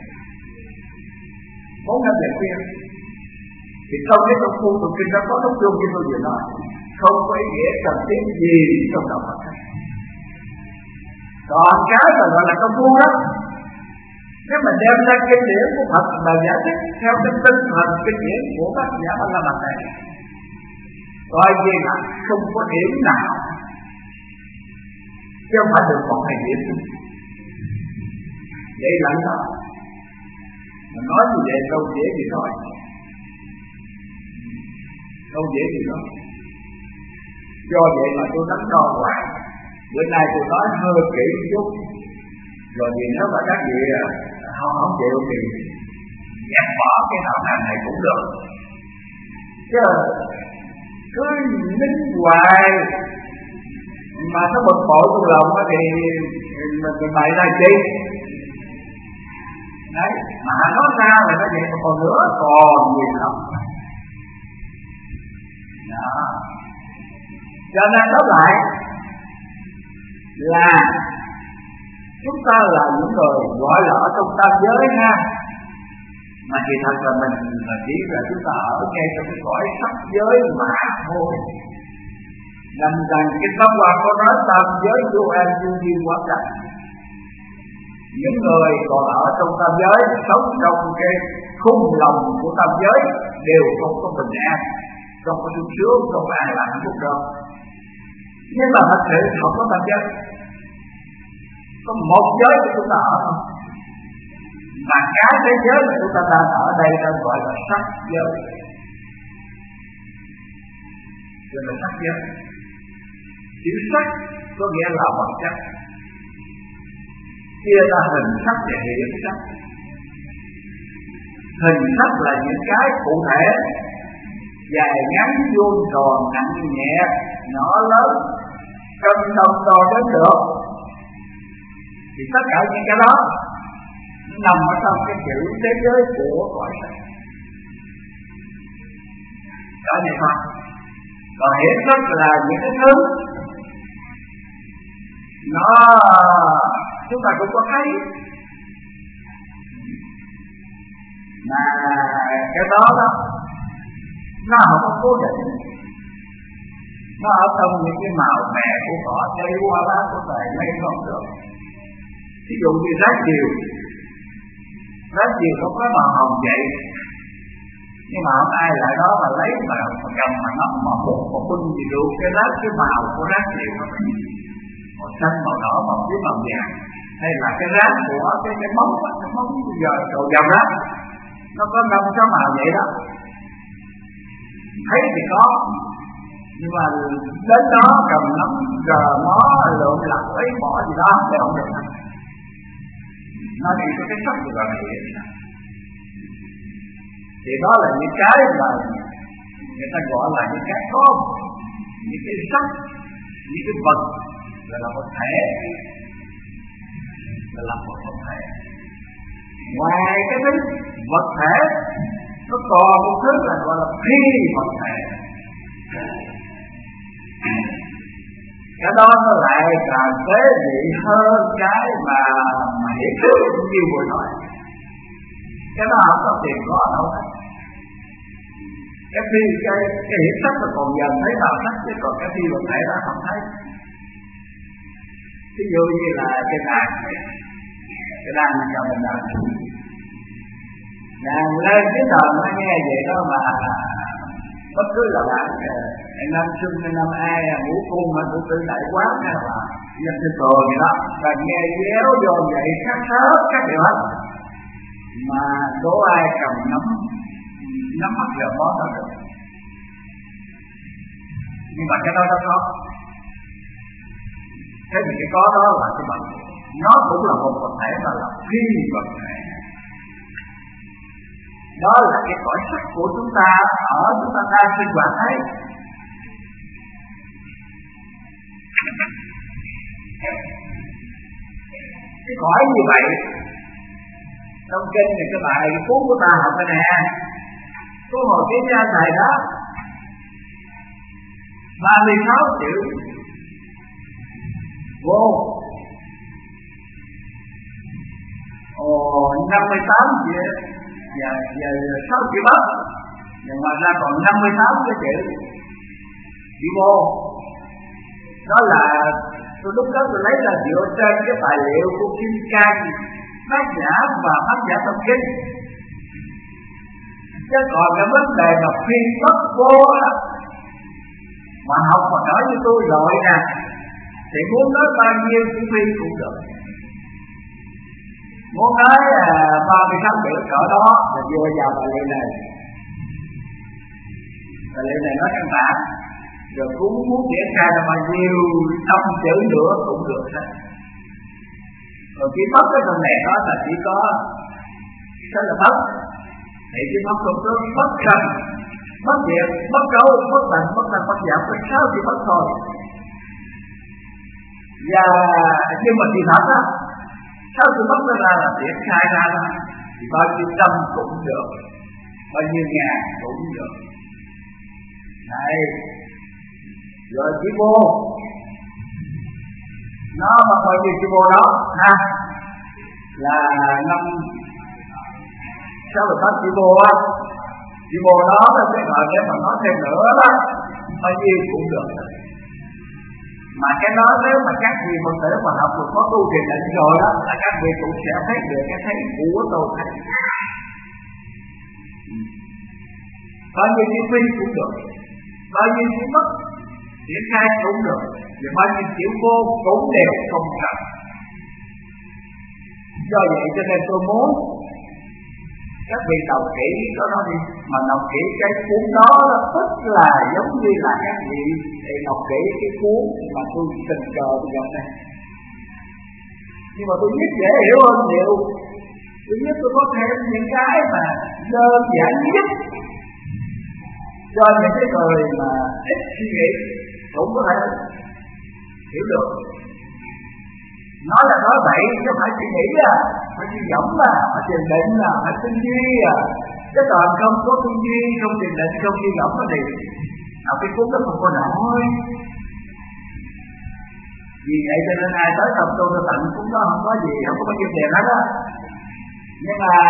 4-5 giờ khuya. Thì trong cái trong khu tụng kinh đó có thông chung như tôi vừa nói, không có ý nghĩa cần thiết gì trong đạo Phật. Còn cái mà gọi là công phu đó, nếu mà đem ra kinh điển của Phật mà giải thích theo cái tinh thần kinh điển của các nhà Ba La Mật này, coi như là không có điểm nào, chứ không phải được một ngày điểm. Vậy là đó. Mà nói như vậy đâu dễ gì nói, đâu dễ gì nói. Do vậy mà tôi đắn đo hoài. Bữa nay tôi nói hơi kỹ một chút, rồi vì nếu mà các vị không chịu thì dẹp bỏ cái đạo hành này cũng được. Chứ cứ nín hoài mà nó bực bội trong lòng thì mình bày ra chi. Đấy, mà nó ra là nó vậy, còn nữa còn nhiều lắm. Đó. Cho nên nói lại là chúng ta là những người gọi là ở trong tam giới ha, mà thì thật là mình là chỉ là chúng ta ở ngay trong cái cõi sắc giới mà thôi. Đâm rằng cái pháp hòa có nói tam giới vô an vô duyên quá cảnh. Những người còn ở trong tam giới sống trong cái khung lòng của tam giới đều không có bình an, không có sung sướng, không có an lạc hạnh phúc đâu. Nhưng mà thật sự không có tam giới, có một giới của chúng ta ở không, mà cả thế giới mà chúng ta đang ở đây đang gọi là sắc giới. Gọi là sắc giới. Chữ sắc có nghĩa là vật chất, chia ra hình sắc và hiện sắc. Hình sắc là những cái cụ thể, dài ngắn, vuông tròn, nặng nhẹ, nhỏ lớn, cân đong đo đếm được. Thì tất cả những cái đó nằm ở trong cái chữ thế giới của cõi sắc. Đó như không? Còn hiện sắc là những cái thứ nó chúng ta cũng có thấy, mà cái đó nó không có cố định, nó ở trong những cái màu mè của cỏ cây hoa lá của trời mây không được. Ví dụ như rác diều nó có màu hồng vậy, nhưng mà không ai lại đó mà lấy mà cầm mà nó mà hút một bưng gì được cái màu của rác diều nó màu xanh, màu đỏ, màu tím, màu vàng, hay là cái rác của cái móng giờ đầu dòng đó nó có 5-6 màu vậy đó. Thấy thì có, nhưng mà đến đó cầm nắm giờ mó lượm lặt lấy bỏ gì đó để không được. Nó chỉ có cái sắc của gọi là hiện. Thì đó là những cái mà người ta gọi là những cái có, những cái sắc, những cái vật là một thể, là một thể. Ngoài cái thứ vật thể, nó còn một thứ là gọi là phi vật thể. Cái đó nó lại càng tế nhị hơn cái mà hiện thức như vừa nói. Cái đó không có tiền có đâu hết. Cái phi cái hiện sắc là còn dần thấy nào sắc, chứ còn cái phi vật thể đó không thấy. Ví dụ như là cái đàn cho mình đàn lên cái đời nó nghe vậy đó, mà bất cứ là bạn năm xuân hay năm ai ngũ cung mà ngũ tử đại quán hay là dân sinh tồn gì đó, và nghe déo vô vậy khác hết các điều hết, mà đố ai cầm nắm mặt giờ mó ra được. Nhưng mà cái đó nó có. Thế thì cái có đó là cái vật, nó cũng là một vật thể mà là phi vật thể. Đó là cái cõi sắc của chúng ta ở chúng ta đang sinh hoạt thấy. Cái cõi như vậy trong kinh thì cái bài cuốn của ta học cái nè, của Hồ Chí Gia thầy đó 36 chữ vô 58 chữ và 6 chữ bất, nhưng mà ra còn 58 cái chữ vô. Đó là tôi lúc đó tôi lấy là dựa trên cái tài liệu của Kim Cang tác giả và tác giả trong kinh. Chứ còn cái vấn đề mà phi bất vô đó, mà học mà nói như tôi rồi nè, thì muốn nói bao nhiêu chữ phi cũng được. Muốn nói 36 chữ cỡ đó thì vừa vào bài lệ này. Bài lệ này nói căn bản, rồi cũng muốn triển khai là bao nhiêu trăm chữ nữa cũng được hết. Còn cái pháp cái phần này đó là chỉ có cái là pháp, thì cái pháp không có pháp thân, mất việc, mất câu, mất bệnh, mất năng, mất giảm, mất sao thì mất thôi. Và nhưng mà thì thật á, sau khi mất nó ra là triển khai ra đó, thì bao nhiêu trăm cũng được, bao nhiêu ngàn cũng được. Đấy, rồi chỉ vô nó mà bao nhiêu chỉ vô đó ha, là năm sau rồi có chỉ vô á, chỉ vô đó là cái gọi để mà nói thêm nữa đó, bao nhiêu cũng được. Mà cái đó nếu mà các vị Phật tử mà học được có tu thiền định rồi đó, là các vị cũng sẽ thấy được cái thấy của tôi thấy. Bao nhiêu chi phí cũng được, bao nhiêu chi mất triển khai cũng được, và bao nhiêu chịu vô cũng đều không cần. Do vậy cho nên tôi muốn các vị đọc kỹ có nói đi, mà đọc kỹ cái cuốn đó rất là giống như là các vị để đọc kỹ cái cuốn mà tôi tình cờ tôi gặp đây. Nhưng mà tôi viết dễ hiểu hơn nhiều. Tôi viết tôi có thêm những cái mà đơn giản nhất cho những cái người mà ít suy nghĩ cũng có thể hiểu được. Nói là nói vậy chứ phải suy nghĩ à, phải suy ngẫm à, phải thiền định à, phải tư duy à. Cái toàn không có tư duy, không thiền định, không suy ngẫm thì cái cuốn đó không có nổi. Vì vậy cho nên ai tới tập tôi tặng cuốn đó không có gì, không có bao nhiêu tiền hết á. Nhưng mà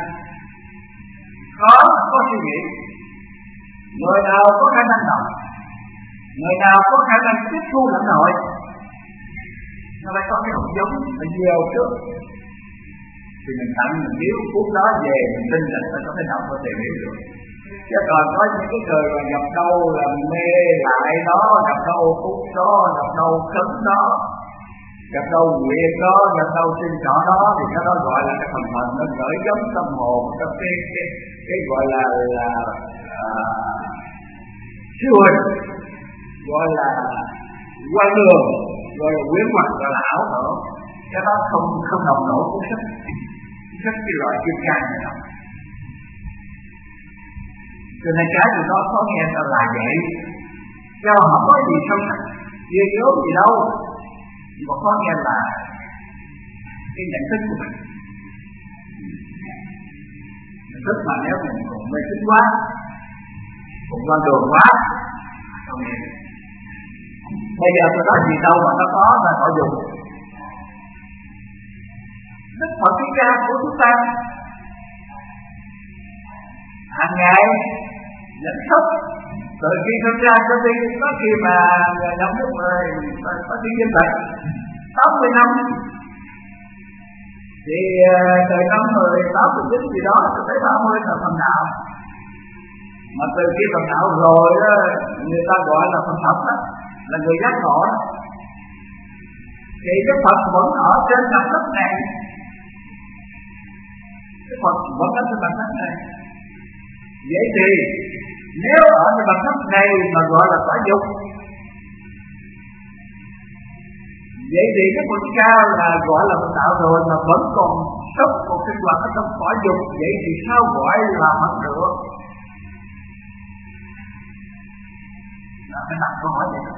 có suy nghĩ. Người nào có khả năng đọc, người nào có khả năng tiếp thu lãnh hội, nó phải có cái hộp giống phải gieo trước. Thì mình tặng mình biếu cuốn đó về, mình tin là phải có thể đọc có tìm hiểu được. Chứ còn có những cái người mà gặp đâu là mê lại đó, gặp đâu phút đó, gặp đâu khấn đó, gặp đâu nguyện đó, gặp đâu xin trọ đó, thì cái đó gọi là cái thần thần nó gửi giống tâm hồn trong cái gọi là siêu hình, gọi là quan đường, gọi là quyến hoặc, gọi là ảo tưởng. Cái đó không đồng nổi cuốn sách cái loại kim cang này đâu. Cho nên cái tụi nó có nghe ta là vậy, chứ không có gì sâu sắc ghê gớm gì đâu, mà có nghe là cái nhận thức của mình. Nhận thức mà nếu mình còn mê tín quá, còn quan đường quá, không nghe. Bây giờ tôi nói gì đâu mà nó có và có dùng. Đức Phật Thích Ca của chúng ta hàng ngày nhận thức từ khi sinh ra cho đến có khi mà năm lúc rồi có đi dân bệnh 80 năm thì từ năm 89 gì đó cho tới 30 là phần đạo. Mà từ khi phần đạo rồi đó, người ta gọi là phần Phật đó, là người giác ngộ đó. Thì cái Phật vẫn ở trên mặt đất này, cái Phật vẫn ở trên mặt đất này. Vậy thì nếu ở trên mặt đất này mà gọi là quả dục, vậy thì cái Phật Ca là gọi là Phật đạo rồi mà vẫn còn sống còn sinh hoạt ở trong quả dục, vậy thì sao gọi là Phật được? Là phải đặt câu hỏi vậy đó.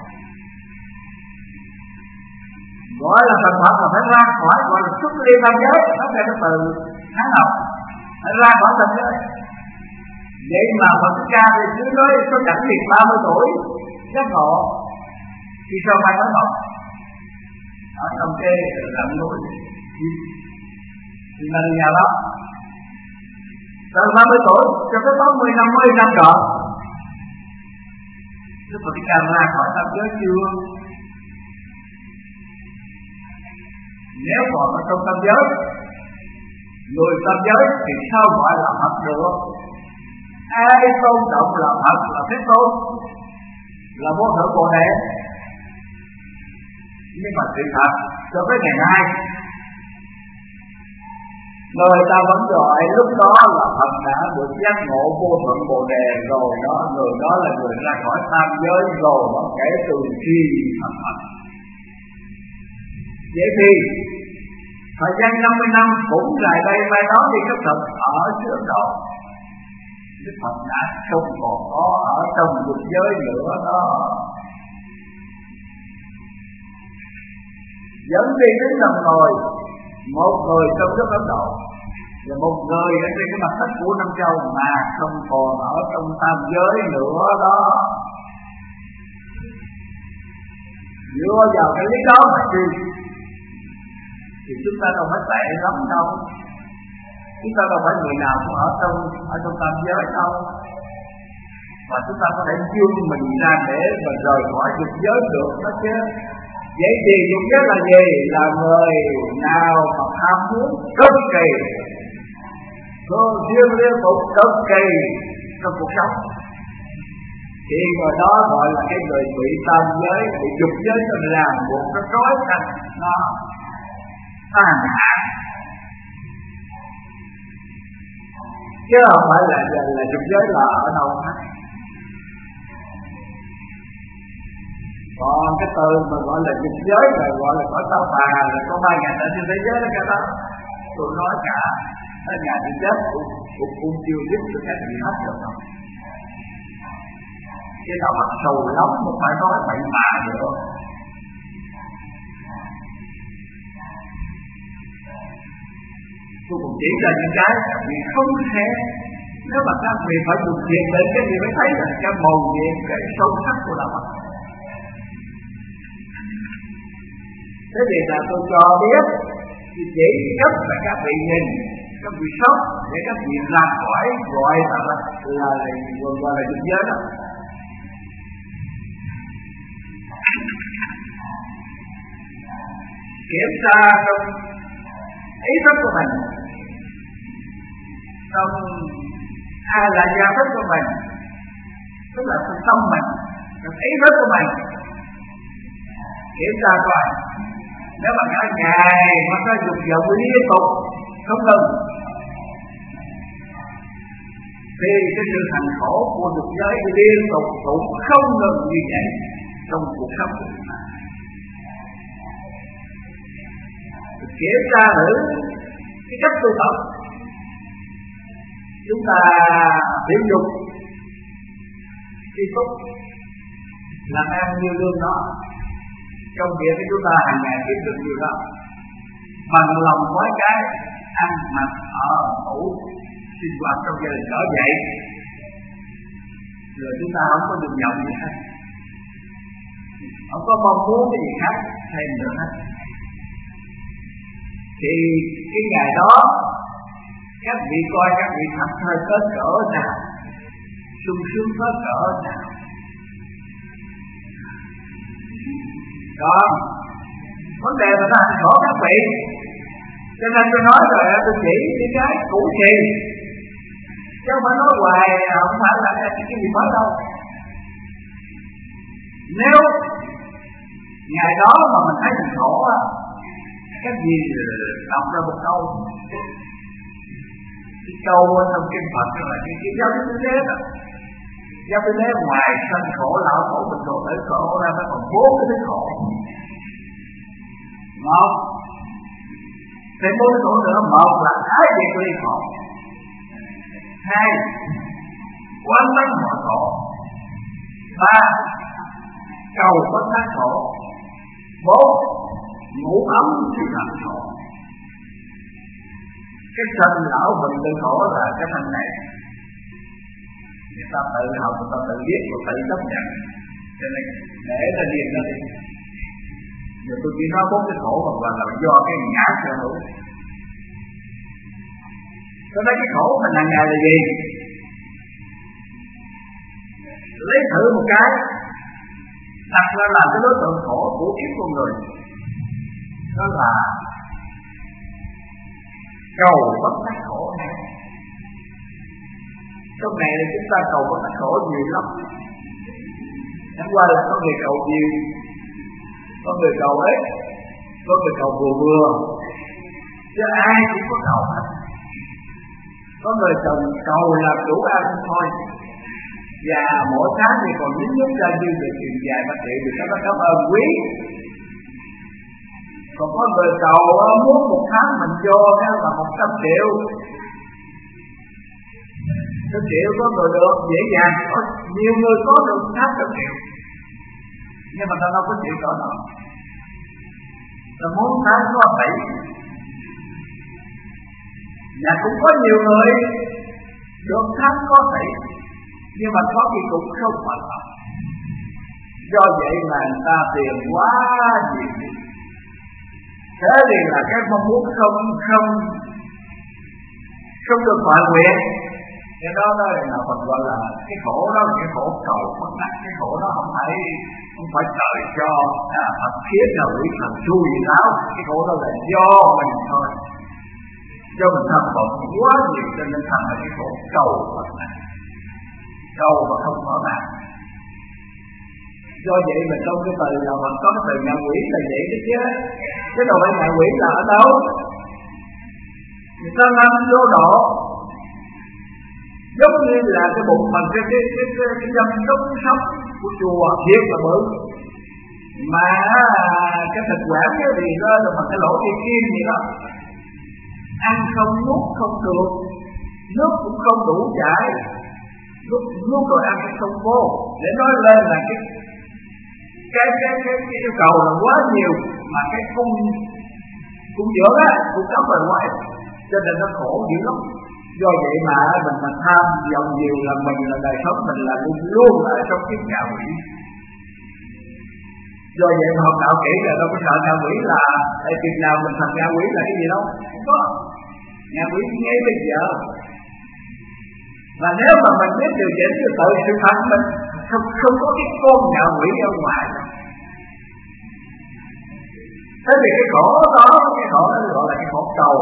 Gọi là Phật Phật là phải ra khỏi, gọi là xuất ly tam giới, nó phải từ tháng nào phải ra khỏi tam giới. Vậy mà Phật Ca thì cứ nói có chẳng việc 30 tuổi giác ngộ thì sao phải nói Phật ở trong cái lặng núi thì mình nhà đó từ 30 tuổi cho tới 40 năm rồi Đức Phật Ca ra khỏi tam giới chưa? Nếu còn ở trong tam giới, người tam giới thì sao gọi là Phật được? Ai tôn trọng là Phật, là Thế Tôn, là vô thượng Bồ Đề. Nhưng mà sự thật cho tới ngày nay, người ta vẫn gọi lúc đó là Phật đã được giác ngộ vô thượng Bồ Đề rồi đó, người đó là người ra khỏi tam giới rồi đó, kể từ khi thành Phật. Vậy thì thời gian 50 năm cũng lại đây mai đó đi cấp thực ở xứ Ấn Độ. Đức Phật đã không còn có ở trong dục giới nữa đó. Dẫn đi đến đồng ngồi, một người trong nước Ấn Độ và một người ở trên cái mặt đất của Nam Châu mà không còn ở trong tam giới nữa đó. Dựa vào cái lý đó mà đi thì chúng ta đâu phải tệ lắm đâu. Chúng ta đâu phải người nào cũng ở trong tam giới đâu. Và chúng ta có thể dương mình ra để mà rời khỏi dục giới được đó chứ. Vậy thì dục giới là gì? Là người nào mà tham muốn cực kỳ, thường xuyên liên tục cực kỳ trong cuộc sống, thì người đó gọi là cái người bị tam giới, bị dục giới nó ràng buộc, nó trói chặt, nó tàn hại, chứ không phải là dục giới là ở đâu hết. Còn cái từ mà gọi là dục giới là gọi là có sao bà, là có 3.000 ở trên thế giới đó cả đó. Tôi nói cả ở nhà đi chết cũng chưa biết được cái gì hết được đâu. Cái đầu mặt sầu lắm, không phải nói bậy bạ nữa. Tôi cũng chỉ ra những cái vì không thể. Nếu mà các vị phải dùng thiền định cái gì mới thấy là cái màu nhiệm, cái sâu sắc của đạo Phật. Thế thì là tôi cho biết thì chỉ cấp là các vị nhìn, các vị sốc để các vị ra khỏi gọi là dục giới đó. Kiểm tra trong ý thức của mình, trong là gia thức của mình, tức là trong tâm mình, trong ý thức của mình. Kiểm tra coi, nếu mà cả ngày mà nó dục vọng liên tục không ngừng thì cái sự thành khổ của dục giới liên tục cũng không ngừng như vậy trong cuộc sống của chúng ta. Kiểm tra thử cái cách tu tập chúng ta hiểu dục tri túc làm ăn như lương đó, công việc của chúng ta hàng ngày kiếm được nhiều đó, bằng lòng với cái ăn mặc ở ngủ sinh hoạt trong gia đình cỡ vậy, rồi chúng ta không có được vọng gì hết, không có mong muốn cái gì khác thêm nữa hết, thì cái ngày đó các vị coi các vị thật thơi tới cỡ nào, sung sướng tới cỡ nào. Còn vấn đề mà ta hành khổ các vị, cho nên tôi nói rồi tôi chỉ những cái cũ trì, chứ không phải nói hoài không phải là cái gì mới đâu. Nếu ngày đó mà mình thấy mình khổ á, cái gì đọc ra một câu, cái câu trong kinh Phật là cái giáo lý thế đó. Giáo lý thế ngoài sanh khổ, lão khổ, bệnh khổ, tử khổ ra nó còn 4 cái khổ. Một, thêm 4 cái khổ nữa. Một là thái biệt ly khổ. 2, quán tánh mọi khổ. 3, cầu bất tác khổ. 4, ngủ ấm thì làm khổ. Cái sanh lão bệnh tử khổ là cái thân này. Người ta tự học, người ta tự biết, người ta tự chấp nhận. Cho nên để ta điền ra đi. Giờ tôi chỉ nói 4 cái khổ mà là do cái ngã sở hữu. Tôi nói cái khổ mình hàng ngày là gì? Lấy thử một cái, đặt ra là cái đối tượng khổ của kiếp con người. Đó là cầu bất đắc khổ này. Trong này là chúng ta cầu bất đắc khổ nhiều lắm. Chẳng qua là có người cầu nhiều, có người cầu ít, có người cầu vừa vừa, chứ ai cũng có cầu hết. Có người cầu làm đủ ăn thôi, và mỗi tháng thì còn nhín nhúc ra dư được tiền dài bác sĩ được các bác cảm ơn quý. Còn có người cầu muốn một tháng mình cho là 100 triệu, 1 triệu có người được dễ dàng, có nhiều người có được 800 triệu, nhưng mà ta đâu có chịu cỡ đó. Ta muốn tháng có 7, và cũng có nhiều người được tháng có 7, nhưng mà có khi cũng không hoàn toàn. Do vậy mà người ta tiền quá nhiều. Thế thì là cái mong muốn không được thỏa nguyện. Cái đó là phần gọi là cái khổ đó là cái khổ cầu bất đắc. Cái khổ đó không phải trời cho thật khiến nào quỷ thần xui gì đó. Cái khổ đó là do mình thôi, do mình tham vọng quá nhiều cho nên thành là cái khổ cầu bất đắc, cầu mà không thỏa mãn. Do vậy mình trong cái từ nào mình có cái từ ngạ quỷ là vậy đó chứ. Cái đầu ngạ quỷ là ở đâu? Người ta làm vô độ, giống như là cái bụng bằng cái dâm sống sống của chùa thiệt là bự, mà cái thực quản thì rơi là bằng cái lỗ thiên kim vậy đó. Ăn không nuốt không được, nước cũng không đủ chảy, nuốt rồi ăn cũng không vô. Để nói lên là cái yêu cầu là quá nhiều, mà cái cung dưỡng á, cung cấp là quá, cho nên nó khổ dữ lắm. Do vậy mà mình mà tham vọng nhiều là mình là đời sống mình là luôn ở trong cái ngạ quỷ. Do vậy mà học đạo kỹ là đâu có sợ ngạ quỷ là chừng nào mình thành ngạ quỷ là cái gì đâu, không có. Ngạ quỷ ngay bây giờ. Và nếu mà mình biết điều chỉnh cho tự sự thật mình, không có cái con ngạ quỷ ở ngoài. Thế thì cái khổ đó, cái khổ đó gọi là cái khổ cầu.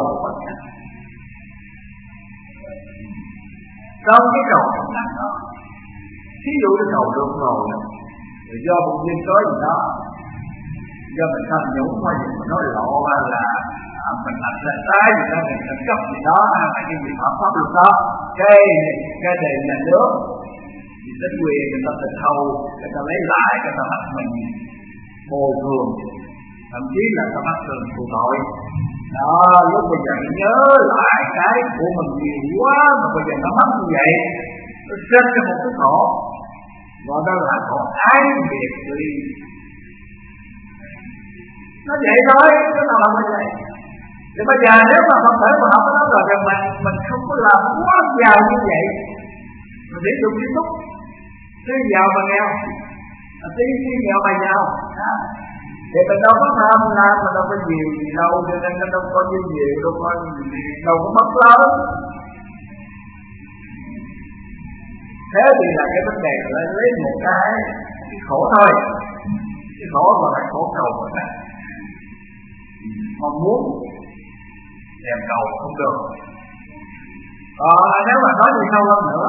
Trong cái cầu đó, thí dụ cái cầu được rồi, do một duyên cớ gì đó, do mình tham nhũng hay gì mình nói lộ là mình làm sai trái gì đó, mình thành cấp gì đó, hay cái gì phạm pháp luật đó, cái đề nhà nước, thì chính quyền người ta tịch thu, người ta lấy lại, người ta bắt mình bồi thường, thậm chí là ta bắt mình thù tội. Đó, lúc bây giờ nhớ lại cái của mình nhiều quá mà bây giờ nó mất như vậy, nó sinh ra một cái khổ, gọi đó là khổ ái biệt ly. Nó vậy thôi, nó nào làm như vậy. Thì bây giờ nếu mà không thể mà học cái đó rồi, mình không có làm quá giàu như vậy, mình để dùng cái xúc, tí giàu mà nghèo, tí nghèo mà giàu. Thì mình đâu có tham lam, mình đâu có nhiều gì đâu, cho nên nó đâu có nhiều, đâu có mất lớn. Thế thì là cái vấn đề là lấy một cái khổ thôi, cái khổ mà là khổ cầu của ta. Mong muốn đem cầu không được. Nếu mà nói gì sâu hơn nữa,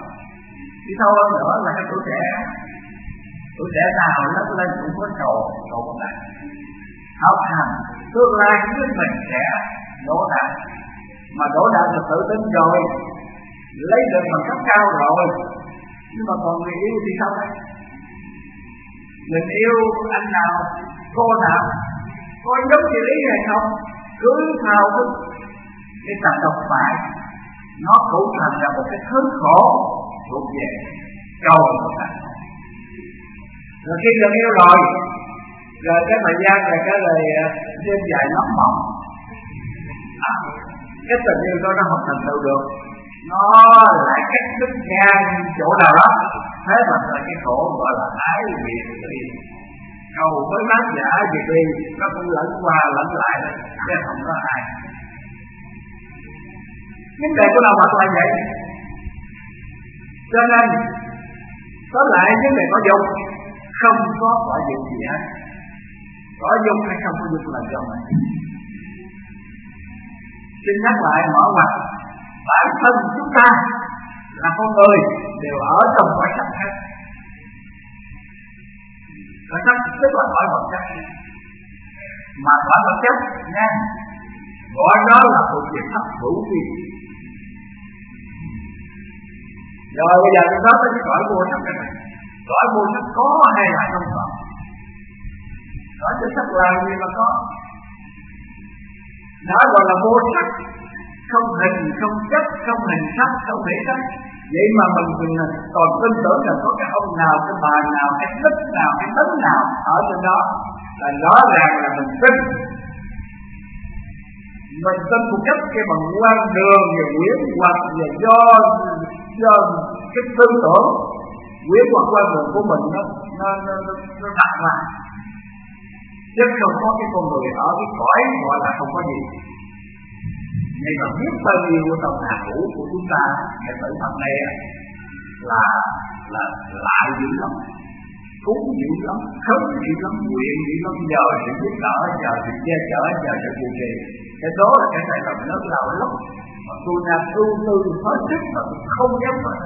là cái tuổi trẻ nào lớn lên cũng có cầu của ta. Học hành tương lai của mình sẽ đỗ đạt, mà đỗ đạt là tự tin rồi, lấy được bằng cấp cao rồi, nhưng mà còn người yêu thì sao đây? Người yêu anh nào, cô nào, có giống như lý này không? Cưới thao thức cái tập độc phải, nó cũng thành ra một cái thứ khổ thuộc về cầu của ta. Rồi khi được yêu rồi cái thời gian là cái lời đêm dài nóng bỏng, cái tình yêu đó nó không thành tựu được, nó lại cắt đứt ngang chỗ nào đó. Thế mà là cái khổ gọi là ái biệt ly. Cầu với bác giả biệt ly, nó cũng lẫn qua lẫn lại, chứ không có ai. Vấn đề của đạo Phật là vậy. Cho nên có lại vấn đề có dụng, không có quả dụng gì hết. Có dụng hay không có dụng là do mình. Xin nhắc lại mở ngoặt, bản thân chúng ta là con người đều ở trong cõi sắc hết. Cõi sắc tức là cõi vật chất, mà cõi vật chất nha, gọi đó là thuộc về thấp hữu vi. Rồi bây giờ chúng ta tới cái cõi vô sắc này, cõi vô sắc có hay là không có? Cõi vô sắc là gì mà có? Đó gọi là vô sắc, không hình, không chất, không hình sắc, không thể sắc, Vậy mà mình còn tin tưởng là có cái ông nào, cái bà nào, cái thích nào, cái tính nào ở trên đó, là rõ ràng là mình tin một cách cái bằng quan đường và quyến hoặc là do cái tư tưởng quyến hoặc quan đường của mình nó đặt lại, chứ không có cái con người ở cái cõi gọi là không có gì. Nhưng mà biết bao nhiêu của trong hàng ngũ của chúng ta để tự thật này là lại dữ lắm, cúng dữ lắm, khấn dữ lắm, nguyện dữ lắm, nhờ sự giúp đỡ, nhờ sự che chở, nhờ sự phù trì. Cái đó là cái này là lớn lao lắm, mà tôi đang ưu tư hết sức mà tôi không dám nói.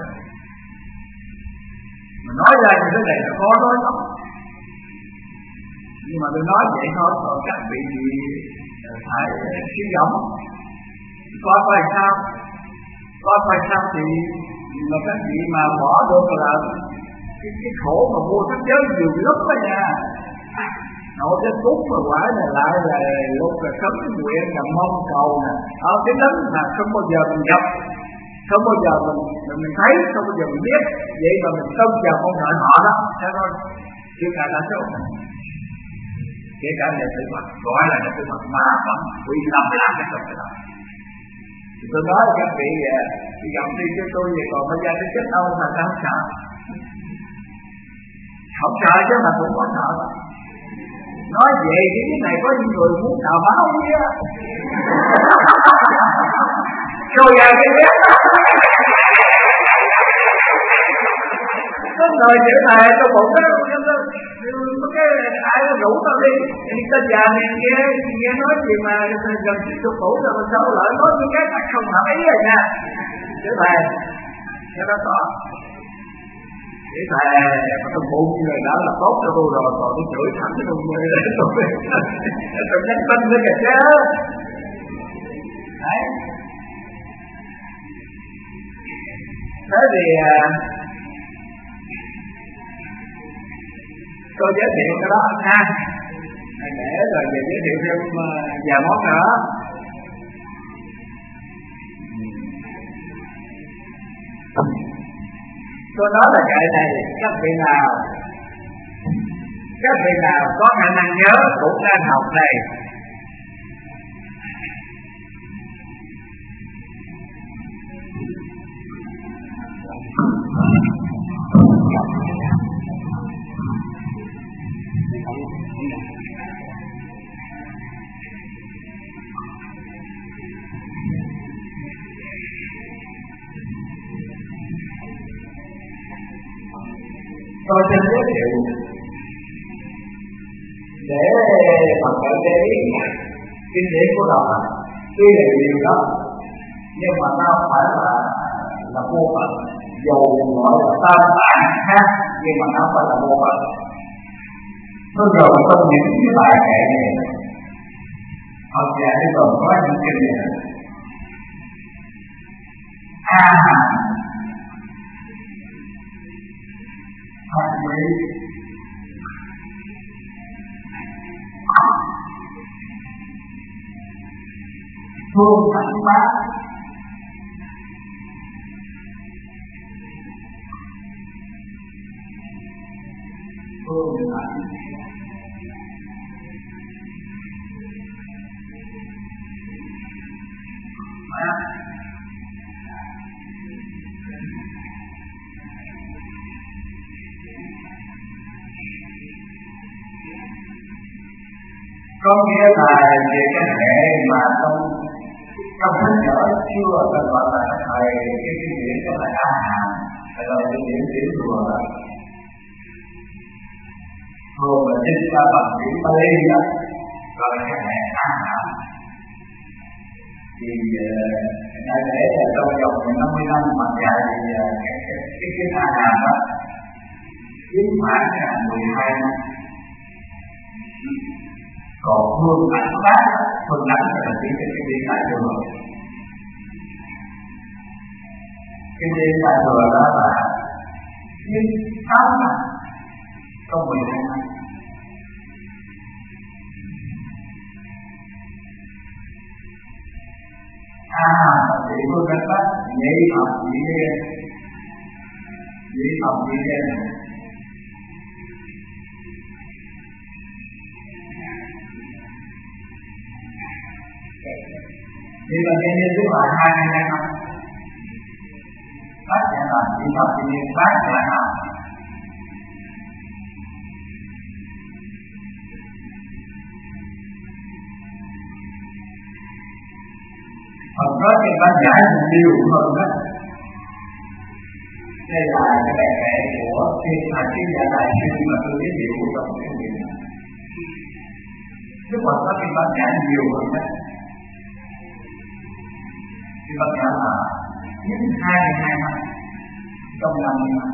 Mà nói ra như thế này là khó nói lắm, nhưng mà tôi nói vậy thôi, còn các vị phải suy ngẫm coi sao thì mà các vị mà bỏ được là cái khổ mà mua sách giới nhiều lắm đó nha. Nội cái cúng mà quả này lại là lúc là cấm nguyện là mong cầu nè, ở cái đánh là không bao giờ mình gặp, không bao giờ mình thấy, không bao giờ mình biết. Vậy mà mình không chờ mong đợi họ đó, thế thôi. Chứ cả là số kể cả là sự mặt gọi là sự mặt mà vẫn quy tâm làm cái sự đó. Thì tôi nói các vị gặp đi cho tôi về còn bây giờ tôi chết đâu mà sao không sợ? Không sợ chứ mà cũng có sợ. Nói vậy thì cái này có những người muốn đào báo chứ. Rồi giờ cái biết có người chữ thầy trong bụng đó, cái ai nó rủ tao đi tên già này nghe nói gì mà gần 90 tuổi rồi mà sao lại nói những cái thật không hợp ý rồi nha. Chữ thầy cái đó tỏ chữ thầy có trong bụng như người đó là tốt cho tôi rồi, còn tôi chửi thẳng cho tôi nhắc tin nữa kìa chứ. Đấy, thế thì tôi giới thiệu cái đó ha, để rồi về giới thiệu thêm vài món nữa. Tôi nói là cái này các vị nào có khả năng nhớ cũng đang học này. Tôi xin giới thiệu để Phật tử để ý kinh điển của Đạo Phật tuy là nhiều lắm nhưng mà nó không phải là vô phận, dù gọi là tam tạng khác nhưng mà nó phải là vô phận. Tôi rồi trong những cái bài kệ này Phật dạy còn có những kinh điển thật vậy thương thẳng bác thương thẳng có nghĩa là về cái hệ mà trong sách vở chưa cần gọi là thầy cái kinh điển đó là A Hàm, rồi kinh điển tiểu thừa thường là chính là bằng chữ Bali đó, gọi là cái hệ A Hàm. Thì đại thể là trong vòng 50 năm mà dạy thì cái A Hàm đó chiếm khoảng 12 năm. Còn phương ảnh bác, phương ảnh là chỉ cái điển đại thừa. Cái điển đại thừa đó là chiếm 6 năm trong 12 năm. Là chỉ phương ảnh bác nhị học nhị chỉ học đi lên. Nhưng mà nên như là hai anh em bác sẽ làm chỉ học đi lên bác sẽ làm. Còn có cái bác giải nhiều hơn đó. Đây là cái bài kể của thiên hạ chuyên gia đại sư mà tôi giới thiệu trong cái việc này. Đức Phật có cái bác giải nhiều hơn đó. Cái bác giải là những 22 năm trong 50 năm.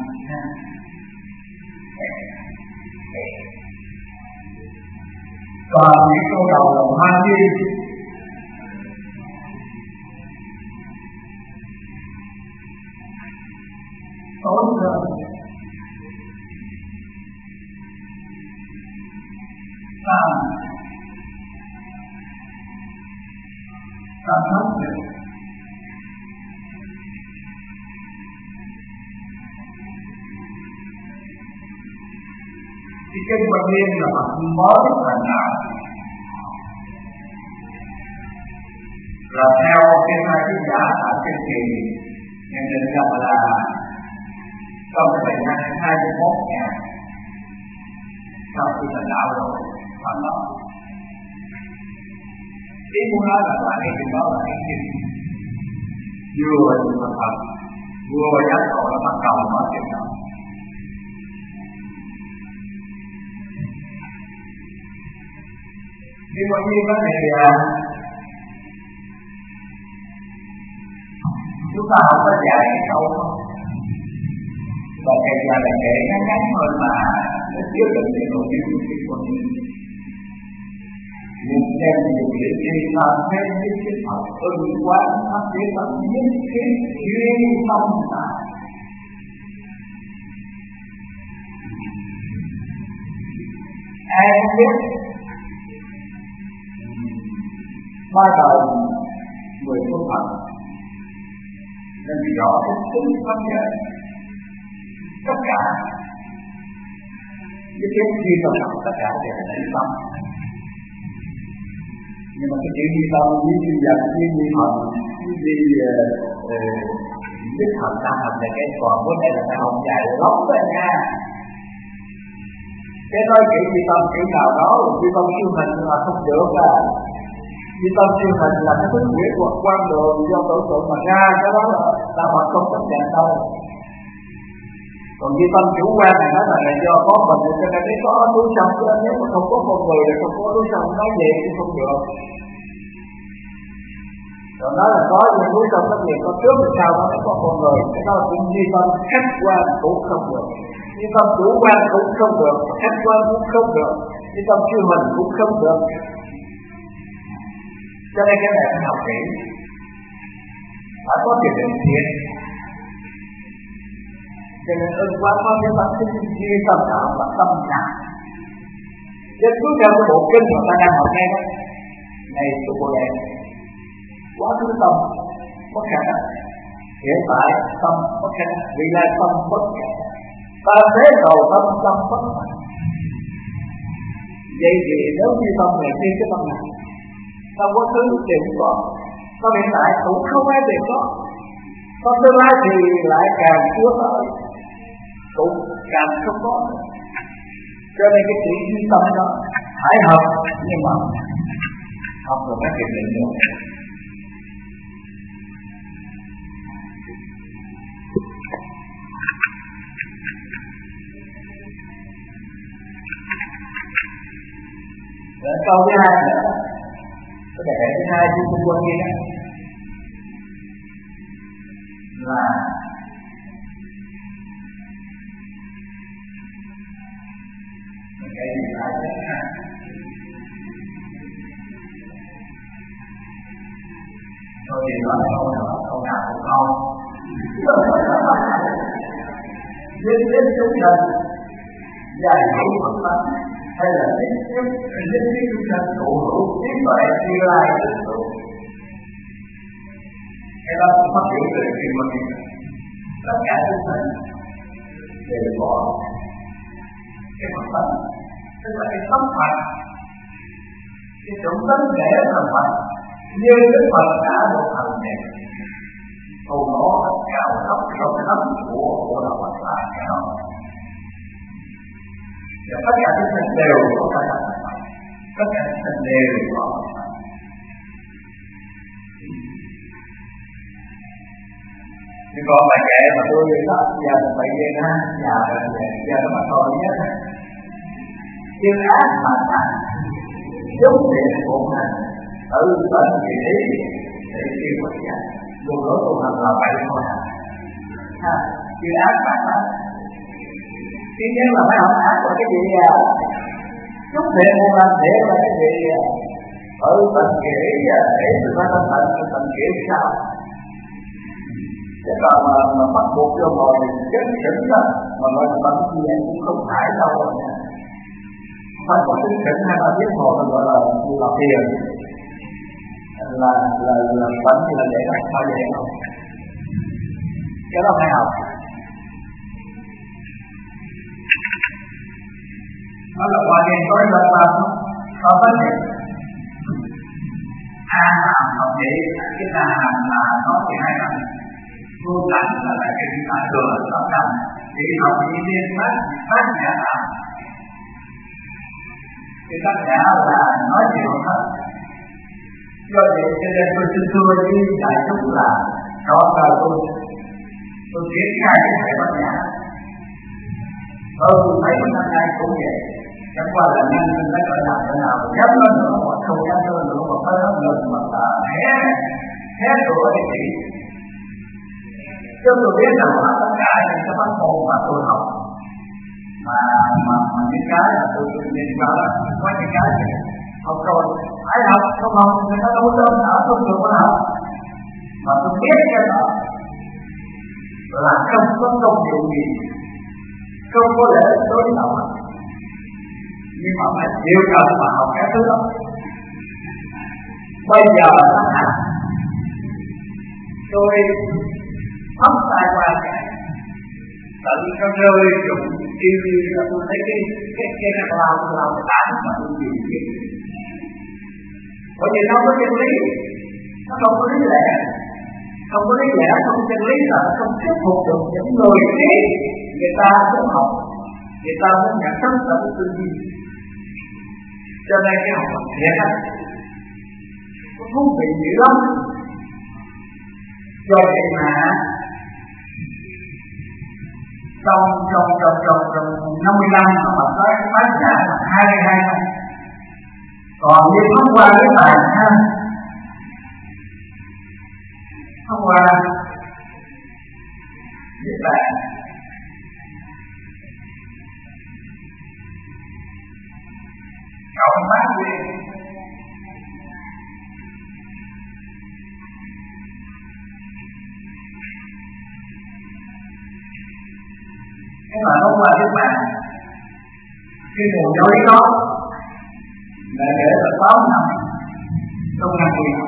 Và những câu đầu là hoa chi tối thơ ta hết được cái kinh Quan Nghiêm là mặt mới thành đạo là theo cái hai cái giả ở trên kỳ nhận định rằng là trong cái thời gian 21 ngày sau khi thành đạo rồi thành đạo. Ý muốn nói là cái chuyện đó là cái chuyện vừa là thật vừa giác ngộ là bắt đầu nói chuyện đó. Nhưng mà như cái này chúng ta không có dạy cái câu không, và kể ra là kể ngắn hơn mà nó chứa đựng cái nội dung của cái con người. Nhưng đem điều kiện đi làm thêm những cái thật ưng quán phát triển bằng những cái duyên tâm ta. Ai không biết ba đầu 10 phương Phật nên rõ cái tính vấn đề tất cả những cái duy tâm tất cả đều là tâm. Nhưng mà cái chữ duy tâm với duy vật với duy thần với đức thần ta hành là cái còn vấn đề là ta không dài lắm rồi nha. Cái nói chữ duy tâm kiểu nào đó duy tâm siêu hình là không được à. Duy tâm siêu hình là cái thức huyết hoặc quan đường do tưởng tượng mà ra, cái đó là Phật không chấp nhận đâu. Còn duy tâm chủ quan thì nói là do có mình cho nên nếu có núi sông, nếu mà không có con người thì không có núi sông, nói vậy cũng không được. Rồi nói là có những núi sông tất nhiên có trước thì sao nó mới có con người, cái đó cũng duy tâm khách quan cũng không được, duy tâm chủ quan cũng không được, khách quan cũng không được, duy tâm siêu hình cũng không được. Cho nên cái này phải học kỹ, phải có điều kiện thiện. Cho nên ơn quá có cái bản tính duy tâm đạo và tâm nào. Cho nên cứ theo cái bộ kinh mà ta đang học ngay đó, này tụi cô đây, quá khứ tâm bất khả năng, hiện tại tâm bất khả năng, vị lai tâm bất khả năng, ta thế cầu tâm tâm bất khả năng. Vậy thì nếu như tâm này đi cái tâm này, trong quá khứ đều không có, trong hiện tại cũng không ai đều có, trong tương lai thì lại càng chưa tới, cũng càng không có. Cho nên cái chuyện duy tâm đó phải học, nhưng mà học rồi phải kiệm định được. Rồi câu thứ hai nữa, cái đề thứ hai của Trung Quân kia đó là cái gì lại thế ha? Tôi thì nói câu nào cũng không. Đến chúng thần giải hữu Phật pháp hay là đến chúng thần cụ hữu trí tuệ tương lai thực sự. Cái đó cũng phát triển từ khi mà tất cả chúng thần đều có cái mặt tánh, tức là cái tấm Phật, cái chủng tánh để là Phật, như Đức Phật đã được thành này, thù nổ tất cả khắp trong khắp của đạo Phật là cái đó. Và tất cả chúng sinh đều có phải là Phật, tất cả chúng sinh đều có Phật. Chứ còn bài kệ mà tôi đó giờ phải về ha, giờ nó mà thôi nhé. Chuyên ác mà thành, chúng thiện cũng thành, tự tận vị trí để tiêu Phật dạy. Dù đó tu hành là vậy thôi ha. Chuyên ác mà thành, tuy nhiên là phải không ác là cái gì à? Chúng thiện cũng làm thiện là cái gì à? Tự tận vị trí để tự tận vị trí sao? Chứ còn mà bắt buộc cho ngồi chết chỉnh đó, mà nói là bắn nhiên cũng không phải đâu rồi nha. Phải có chết chỉnh hay là biết ngồi gọi là tiền, là bắn như là để lại sao vậy không? Cái đó phải học. Nó là qua đêm tối ra sao có phát hiện. A hàm học vậy, cái A hàm là có thì hai năm. Vô cảnh là lại cái ta thừa đó rằng thì học như liên phát giả nào cái tác giả là nói nhiều hết. Do vậy cho nên tôi xin thưa với đại chúng là đó là tôi triển khai cái hệ bát nhã. Tôi thấy năm nay cũng vậy, chẳng qua là nhân nó có làm thế nào dám lên nữa mà không dám lên nữa mà phải hết lên mà là hé cửa để chỉ. Chứ tôi biết rằng là tất cả những cái pháp môn mà tôi học mà những cái là tôi nhìn vào đó có những cái gì học rồi phải học không học người ta đâu đơn ở không được có học mà tôi biết cái đó là không có công dụng gì, không có lẽ đối đầu nhưng mà phải chịu cần mà học cái thứ đó. Bây giờ nó hẳn tôi thấm tay qua cái tự nó rơi dụng tiêu là tôi thấy cái lao tán mà tôi nhìn biết, bởi vì nó có chân lý, nó không có lý lẽ, không có lý lẽ, không có chân lý là không thuyết phục được những người biết người ta muốn học, người ta muốn nhận thức là cái tư duy. Cho nên cái học Phật thiệt á có thú vị dữ lắm. Do vậy mà trong 55 mà Phật nói cái bát nhã là 22 năm. Còn như thông qua cái bài ha, thông qua cái bài cộng bát quyền cái mà thông qua cái bài cái nguồn dối đó là để là 6 năm trong 50 năm.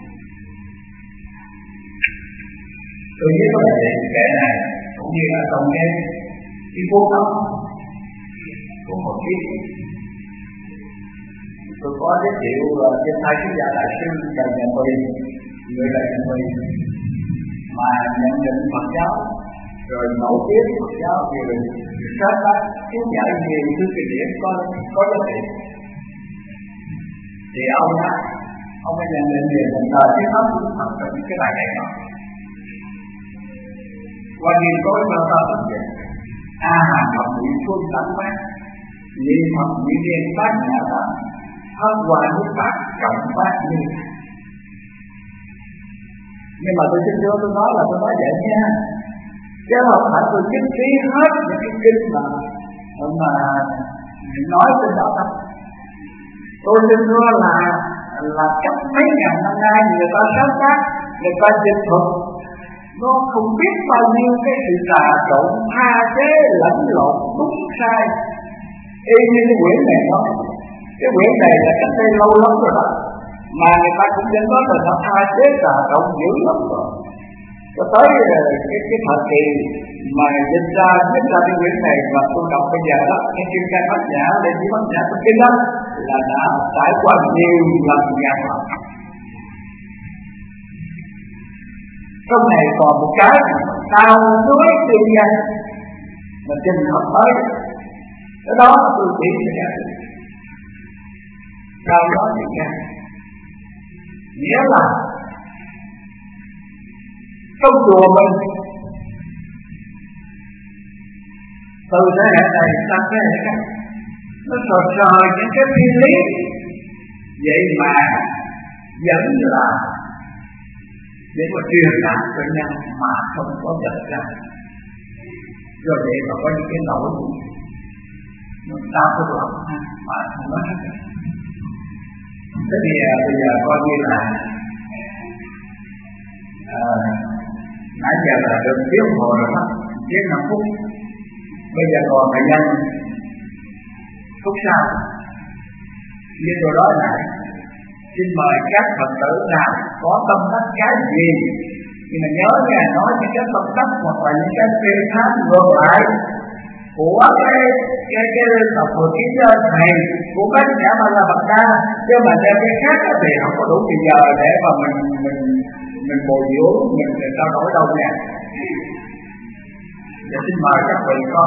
Tôi biết có thể kể này cũng như là trong cái cuốn đó của một cái tôi có giới thiệu trên hai cái nhà đại sư Trần Nhật Huy, người là Nhật Huy mà nhận định Phật giáo rồi nổi tiếng Phật giáo rồi sáng tác thuyết giải nhiều thứ kinh điển có giá trị. Thì ông ấy nhận định về một đời cái pháp của Phật trong cái bài này đó. Qua nghiên cứu ra sao tất cả A Hàm Phật Nguyện Phương Tánh Bát, Niệm Phật Nguyện Liên Bát Nhã Tạng, Thân Hòa Nước Bát Cộng Bát Như. Nhưng mà tôi xin thưa tôi nói là tôi nói vậy nha, chứ không phải tôi chứng trí hết những cái kinh mà nói trên đó đâu. Tôi xin thưa là cách mấy ngàn năm nay người ta sáng tác, người ta dịch thuật, nó không biết bao nhiêu cái sự trà trộn, tha chế, lẫn lộn, đúng sai. Y như cái quyển này nói, cái quyển này là cách đây lâu lắm rồi đó, mà người ta cũng vẫn nói là nó tha chế trà trộn dữ lắm rồi. cho tới cái thời kỳ mà dịch ra viết ra cái quyển này và tôi đọc bây giờ đó, cái chuyên gia bác giả để chỉ bác giả tôi kinh đó là đã trải qua nhiều lần ngàn lần. Trong này còn một cái cao núi tiên nhân mà trình học tới cái đó tôi chỉ cho các bạn. Cao đó tiên nhân nghĩa là trong chùa mình từ thế hệ này sang thế hệ khác nó sờ những cái phi lý, vậy mà vẫn là để mà truyền đạt cho nhau mà không có giật ra. Rồi vậy mà có những cái lỗi nó đau cái lòng mà không nói hết. Thế thì bây giờ coi như là nãy giờ là được tiếng hồ rồi đó, tiếng 5 phút. Bây giờ còn thời gian phút sau. Như tôi nói lại, xin mời các Phật tử nào có tâm đắc cái gì, nhưng mà nhớ nha, nói những cái tâm đắc hoặc là những cái phê phán ngược lại của cái đọc Phật kiến thầy của các nhà mà là Phật đa, chứ mà theo cái khác thì không có đủ thời giờ để mà mình bồi dưỡng, mình trao đổi đâu nha. Để xin mời các vị có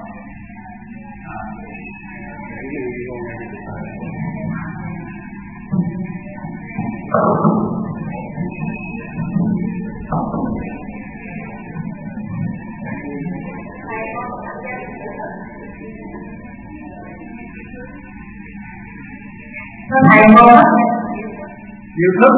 thầy cô yêu thức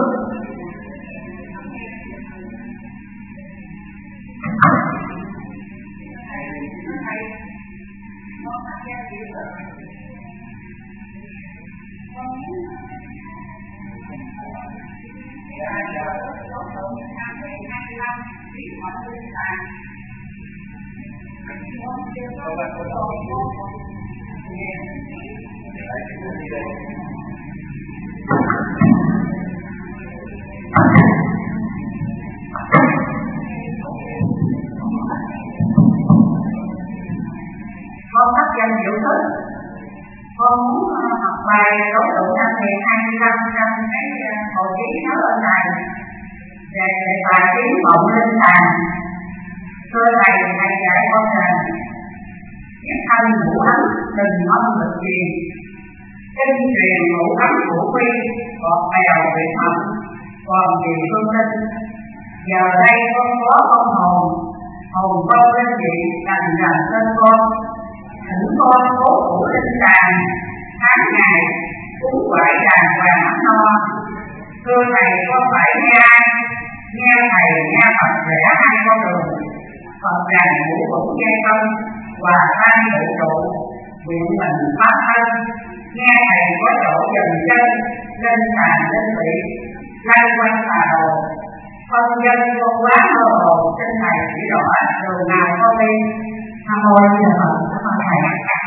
con thắp danh diệu thức. Con muốn học bài đối tượng năm ngày 25 trong cái hồi ký nói lên này về bài tiếng vọng linh tàng. Thưa thầy, thầy dạy con rằng cái thân ngũ ấm đừng mong được gì, kinh truyền ngũ ấm của quy gọt bèo về thận còn vì hương linh. Giờ đây con có con hồn con linh dị đành rằng lên con, thỉnh con cố thủ linh tàng tháng ngày cúng quậy đàng hoàng ấm no. Thưa thầy, con phải nghe thầy nghe Phật rẽ hai con đường. Phật rằng ngũ bổn giai công và hai bộ trụ nguyện mình phát thân. Nghe thầy có chỗ dần chân lên tàn lên vị lai quanh tà đồ. Phân dân con quá mơ hồ, xin thầy chỉ rõ đường nào con đi. Tham mô Di Đà Phật. Cảm ơn thầy.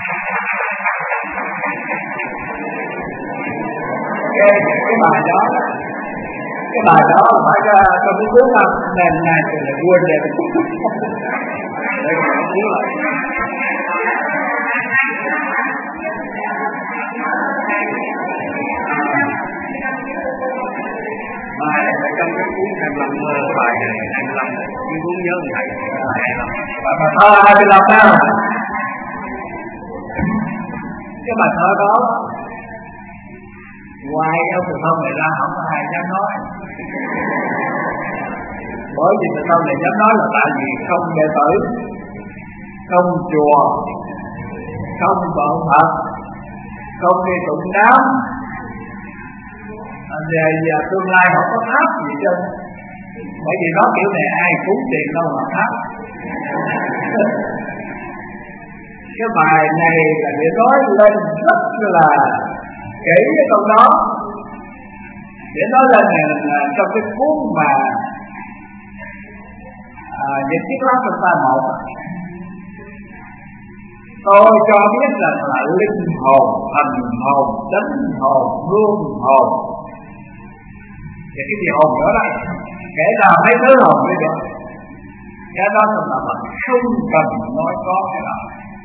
Cái bài đó phải ra trong cái cuốn năm nền này thì là quên để bài này phải trong cái cuốn 25 bài này 25 cái cuốn nhớ thầy 25 bài thơ 25 đó. Cái bài thơ đó ngoài ông Từ Thông này ra không có ai dám nói. Bởi vì Từ Thông này dám nói là tại vì không đệ tử, không chùa, không bọn Phật, không đi tụng đám, về tương lai không có tháp gì trơn. Bởi vì nói kiểu này ai cúng tiền đâu mà tháp. Cái bài này là để nói lên rất là kỹ cái câu đó, để nói lên trong cái cuốn mà những chiếc lá trong ta một, tôi cho biết là linh hồn, thần hồn, chánh hồn, hương hồn, thì cái gì hồn nữa đó, kể ra mấy thứ hồn nữa đó, Cái đó là Phật không cần nói có cái đó.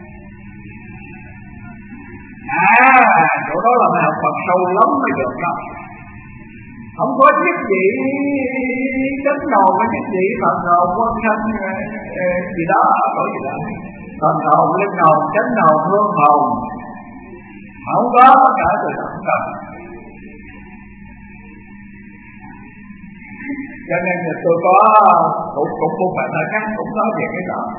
Chỗ đó là phải học Phật sâu lắm mới được đó. Không có chức vị chánh đầu với chức vị Phật đầu quân thân gì đó, có gì đó. Phật đầu, linh đầu, chánh đầu, hương hầu, không có cả từ đó không cần. Cho nên là tôi có cũng một bạn thầy khác cũng nói về cái đó.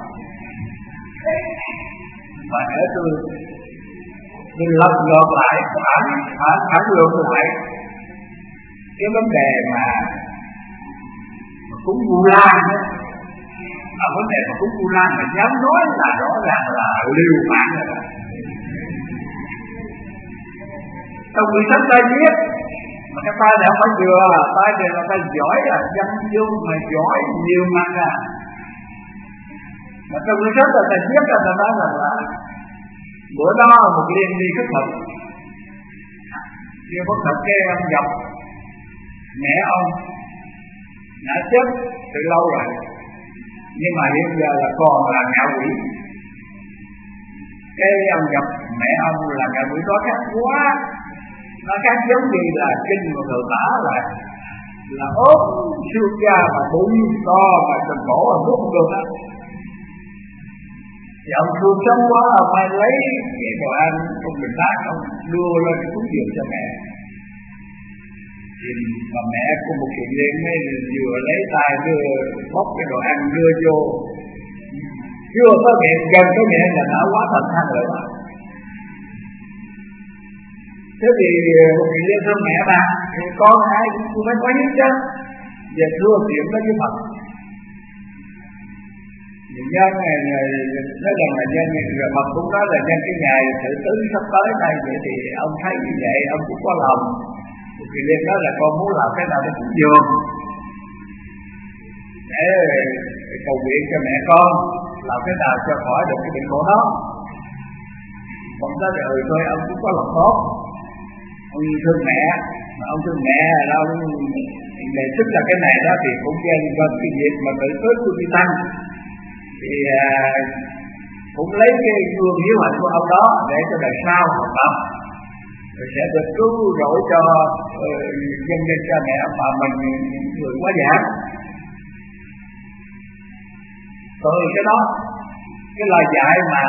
Và để tôi lật ngược lại, phản ngược lại cái vấn đề mà cúng Vu Lan đó. Vấn đề mà cúng Vu Lan mà dám nói là rõ ràng là liều mạng rồi đó. Trong người sách ta viết mà cái tay này không phải vừa, tay này là tay giỏi danh dương mà giỏi nhiều mặt mà trong người sách là ta viết là ta nói rằng là bữa đó một liên đi khất thực, liên khất thực cái ông dọc mẹ ông đã chết từ lâu rồi, nhưng mà hiện giờ là còn là ngạ quỷ. Cái ông dọc mẹ ông là ngạ quỷ có khác quá, nó khác giống như là kinh của thượng tả là ốm xương da mà bụng to mà cần cổ là thuốc không được á. Thì ông thương sống quá, ông phải lấy cái đồ ăn trong bình bát ông đưa lên cúng dường cho mẹ. Thì mà mẹ của một chuyện liên mới vừa lấy tay đưa bóc cái đồ ăn đưa vô, chưa có miệng gần cái miệng là đã quá thành than rồi đó. Thế thì một chuyện liên thương mẹ bà, thì con ai cũng phải có hiến chứ, về thưa chuyện với cái Phật. Nhân này nói rằng là nhân rồi Phật cũng nói là nhân cái ngày tự tứ sắp tới đây, vậy thì ông thấy như vậy ông cũng có lòng. Thì lên đó là con muốn làm cái nào để cúng dường để cầu nguyện cho mẹ con, làm cái nào cho khỏi được cái bệnh khổ đó. Còn nói là thôi ông cũng có lòng tốt, ông thương mẹ, mà ông thương mẹ đâu đề xuất là cái này đó thì cũng dân vâng cái việc mà tự tứ của đi tăng thì cũng lấy cái gương hiếu hạnh của ông đó để cho đời sau học tập, rồi sẽ được cứu rỗi cho dân dân cha mẹ ông bà mình người quá giả. Rồi cái đó, cái lời dạy mà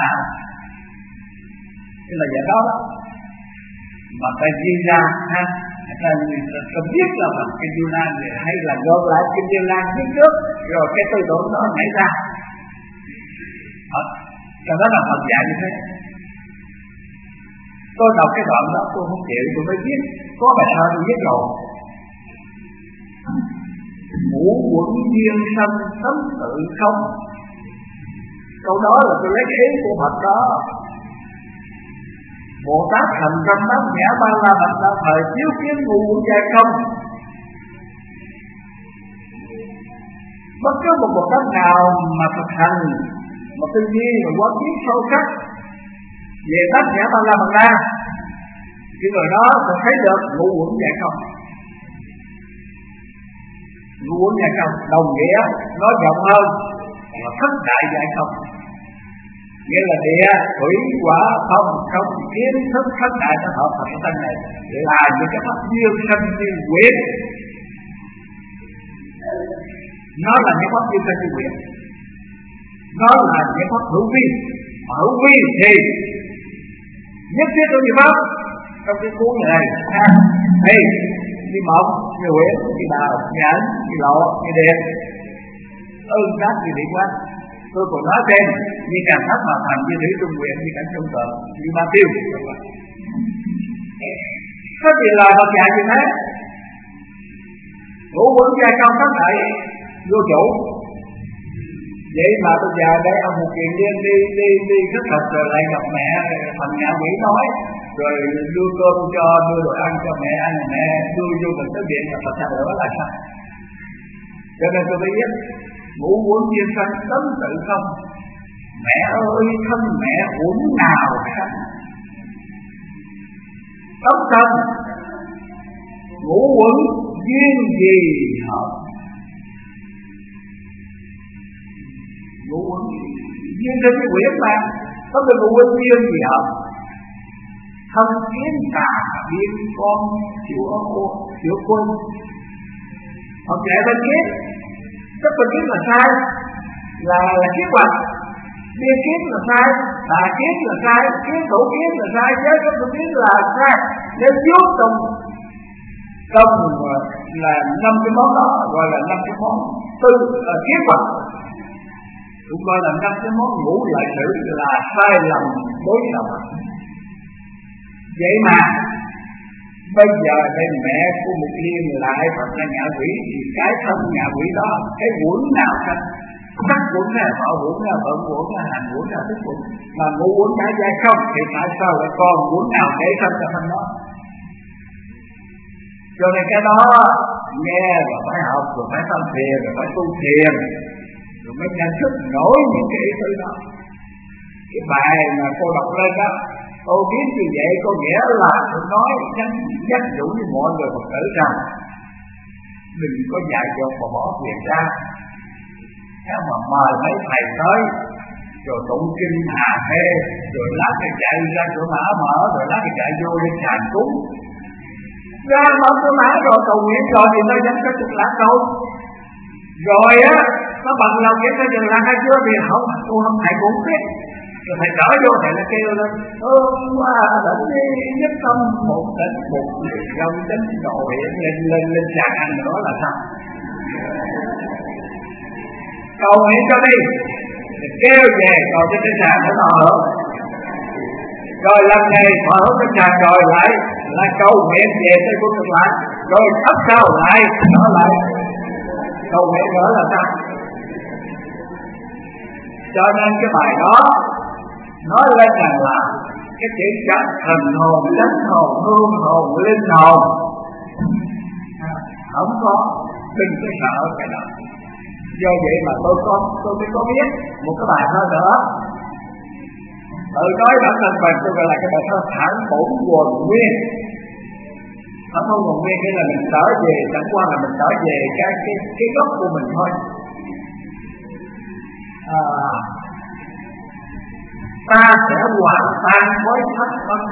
cái lời dạy đó mà ta ghi ra ha, ta biết là bằng cái Du Lan hay là gom lại cái Du Lan trước rồi cái tư tưởng đó nảy ra. Cho đó là Phật dạy như thế. Tôi đọc cái đoạn đó tôi không chịu, tôi mới viết, có bài thơ tôi viết rồi. Ngũ quẩn duyên sanh tấm tự không. Câu đó là tôi lấy ý của Phật đó. Bồ Tát thành trong bát nhã ba la mật đa thời chiếu kiến ngũ quẩn dạy không. Bất cứ một Bồ Tát nào mà thực hành một tư duy và quán chiếu sâu sắc về bát nhã ba la mật đa, cái người đó sẽ thấy được ngũ quẩn dạy không. Ngũ quẩn dạy không đồng nghĩa nói rộng hơn là thất đại dạy không, nghĩa là địa thủy hỏa phong không kiến thức thất đại nó hợp thành cái thân này là những cái pháp duyên sanh duyên nguyện. Nó là những pháp duyên sanh duyên nguyện, nó là những pháp hữu vi. Hữu vi thì nhất thiết trong nhiều pháp trong cái cuốn này thì như mộng, như huyễn, như đào, như ảnh, như lộ, như đẹp, các như điện quán. Tôi còn nói thêm như càng thấp mà thành như thủy trung nguyện, như cảnh trung tự, như ba tiêu. Có gì là Phật dạy như thế. Ngũ quẩn dạy không thất đại vô chủ. Vậy mà bây giờ đây ông một chuyện đi rất thật rồi lại gặp mẹ thành ngạ quỷ nói, rồi đưa cơm cho, đưa đồ ăn cho mẹ ăn, mẹ đưa vô mình tới viện là Phật sao đó là sao? Cho nên tôi mới biết ngũ quẩn duyên sanh tấm tự không. Mẹ ơi thân mẹ uổng nào sanh tấm thân, ngũ quẩn duyên gì hợp. ngũ uẩn duyên trên cái quyển mà không được ngũ uẩn duyên gì hợp thân kiến cả biến con chịu quân họ kể bên kiến tức là kiến là sai là kiến hoạch biên kiến là sai tà kiến là sai kiến thủ kiến là sai giới cấp thủ kiến là sai nếu dốt trong là 5 cái món đó gọi là 5 cái món tư kiến hoạch cũng gọi là 5 cái món ngũ lợi sự là sai lầm đối lập. Vậy mà bây giờ đây mẹ của một Liên lại Phật ra ngạ quỷ thì cái thân ngạ quỷ đó cái uẩn nào sanh sắc uẩn là thọ uẩn là vận uẩn là hành uẩn là thức uẩn mà ngũ uẩn đã giải không thì tại sao lại còn uẩn nào để sanh cho thân đó? Cho nên cái đó nghe và phải học rồi phải tâm thiền rồi phải tu thiền rồi mới nhận thức nổi những cái ý tưởng đó. Cái bài mà cô đọc lên đó cô biết như vậy có nghĩa là tôi nói nhắc nhủ với mọi người Phật tử rằng đừng có dại dột và bỏ việc ra. Nếu mà mời mấy thầy tới rồi tụng kinh hà phê rồi lát cái chạy ra cửa mã mở rồi lát cái chạy vô lên sàn cúng ra mở cửa mã rồi cầu nguyện rồi thì nó vẫn có chục lá câu rồi á nó bằng lòng vậy có chừng là hay chưa thì không tu không thầy cũng biết. Rồi thầy trở vô thầy nó kêu lên qua đỉnh đi nhất tâm một đỉnh một dòng đến độ lên sàn anh đó là sao? Cầu nguyện cho đi kêu về cầu cho cái sàn của nó hưởng rồi lần này thọ hưởng cái sàn rồi lại cầu nguyện về tới của cực lạc rồi thấp sau lại nó lại cầu nguyện nữa là sao? Cho nên cái bài đó nói lên rằng là cái chữ chất thần hồn, linh hồn, hương hồn, linh hồn không có, đừng có sợ cái đó. Do vậy mà tôi mới có biết một cái bài thơ nữa. Tự nói bản thân mình tôi gọi là cái bài thơ thản bổn quần nguyên. Thản bổn quần nguyên nghĩa là mình trở về, chẳng qua là mình trở về cái gốc của mình thôi. Ta sẽ hoàn tan khối thất thân.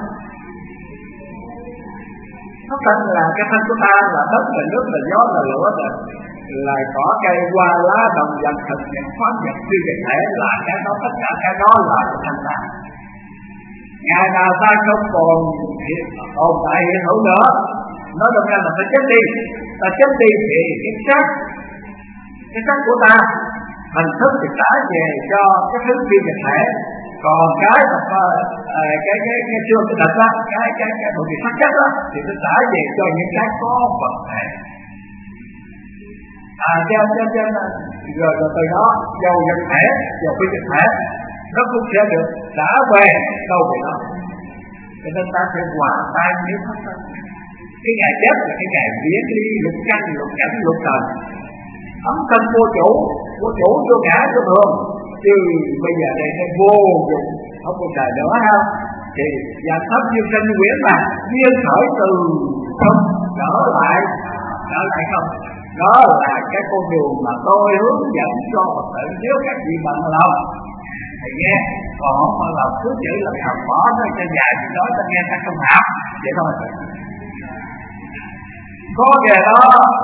Thất thân là cái thân của ta là đất, là nước, là gió, là lửa, là cỏ cây, hoa lá, động vật, thực vật, khoáng vật, phi vật thể là cái đó, tất cả cái đó là cái thân ta. Ngày nào ta không còn tồn tại hiện hữu nữa, nói được ra là ta chết đi thì cái xác của ta hình thức thì trả về cho cái thứ phi vật thể, còn cái xương cái thịt đó, cái bộ phận sắc chất đó thì nó trả về cho những cái có vật thể. Rồi từ đó dầu vật thể, dầu phi vật thể nó cũng sẽ được trả về đâu về đó. Cho nên ta phải hòa tan với pháp thân. Cái ngày chết là cái ngày biến ly lục căn lục cảnh lục trần. Ấm thân vô chủ vô ngã vô thường. Chứ bây giờ đây nó vô dụng, không có trời nữa không? Thì và thấp như sinh quyển mà duyên khởi từ không trở lại không? Đó là cái con đường mà tôi hướng dẫn cho Phật tử nếu các vị bằng lòng thì nghe, còn không bằng lòng cứ chữ là học bỏ nó cho dài thì nói ta nghe ta không học vậy thôi. Có kìa đó,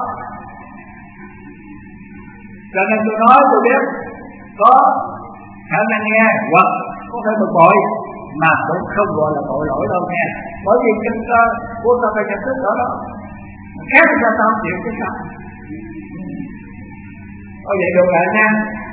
cho nên tôi nói tôi biết có khả năng nghe hoặc có thể bực bội mà cũng không gọi là tội lỗi đâu nghe, bởi vì chúng ta của ta phải nhận thức đó khác ra sao chịu cái sao. Có vậy được lại nha.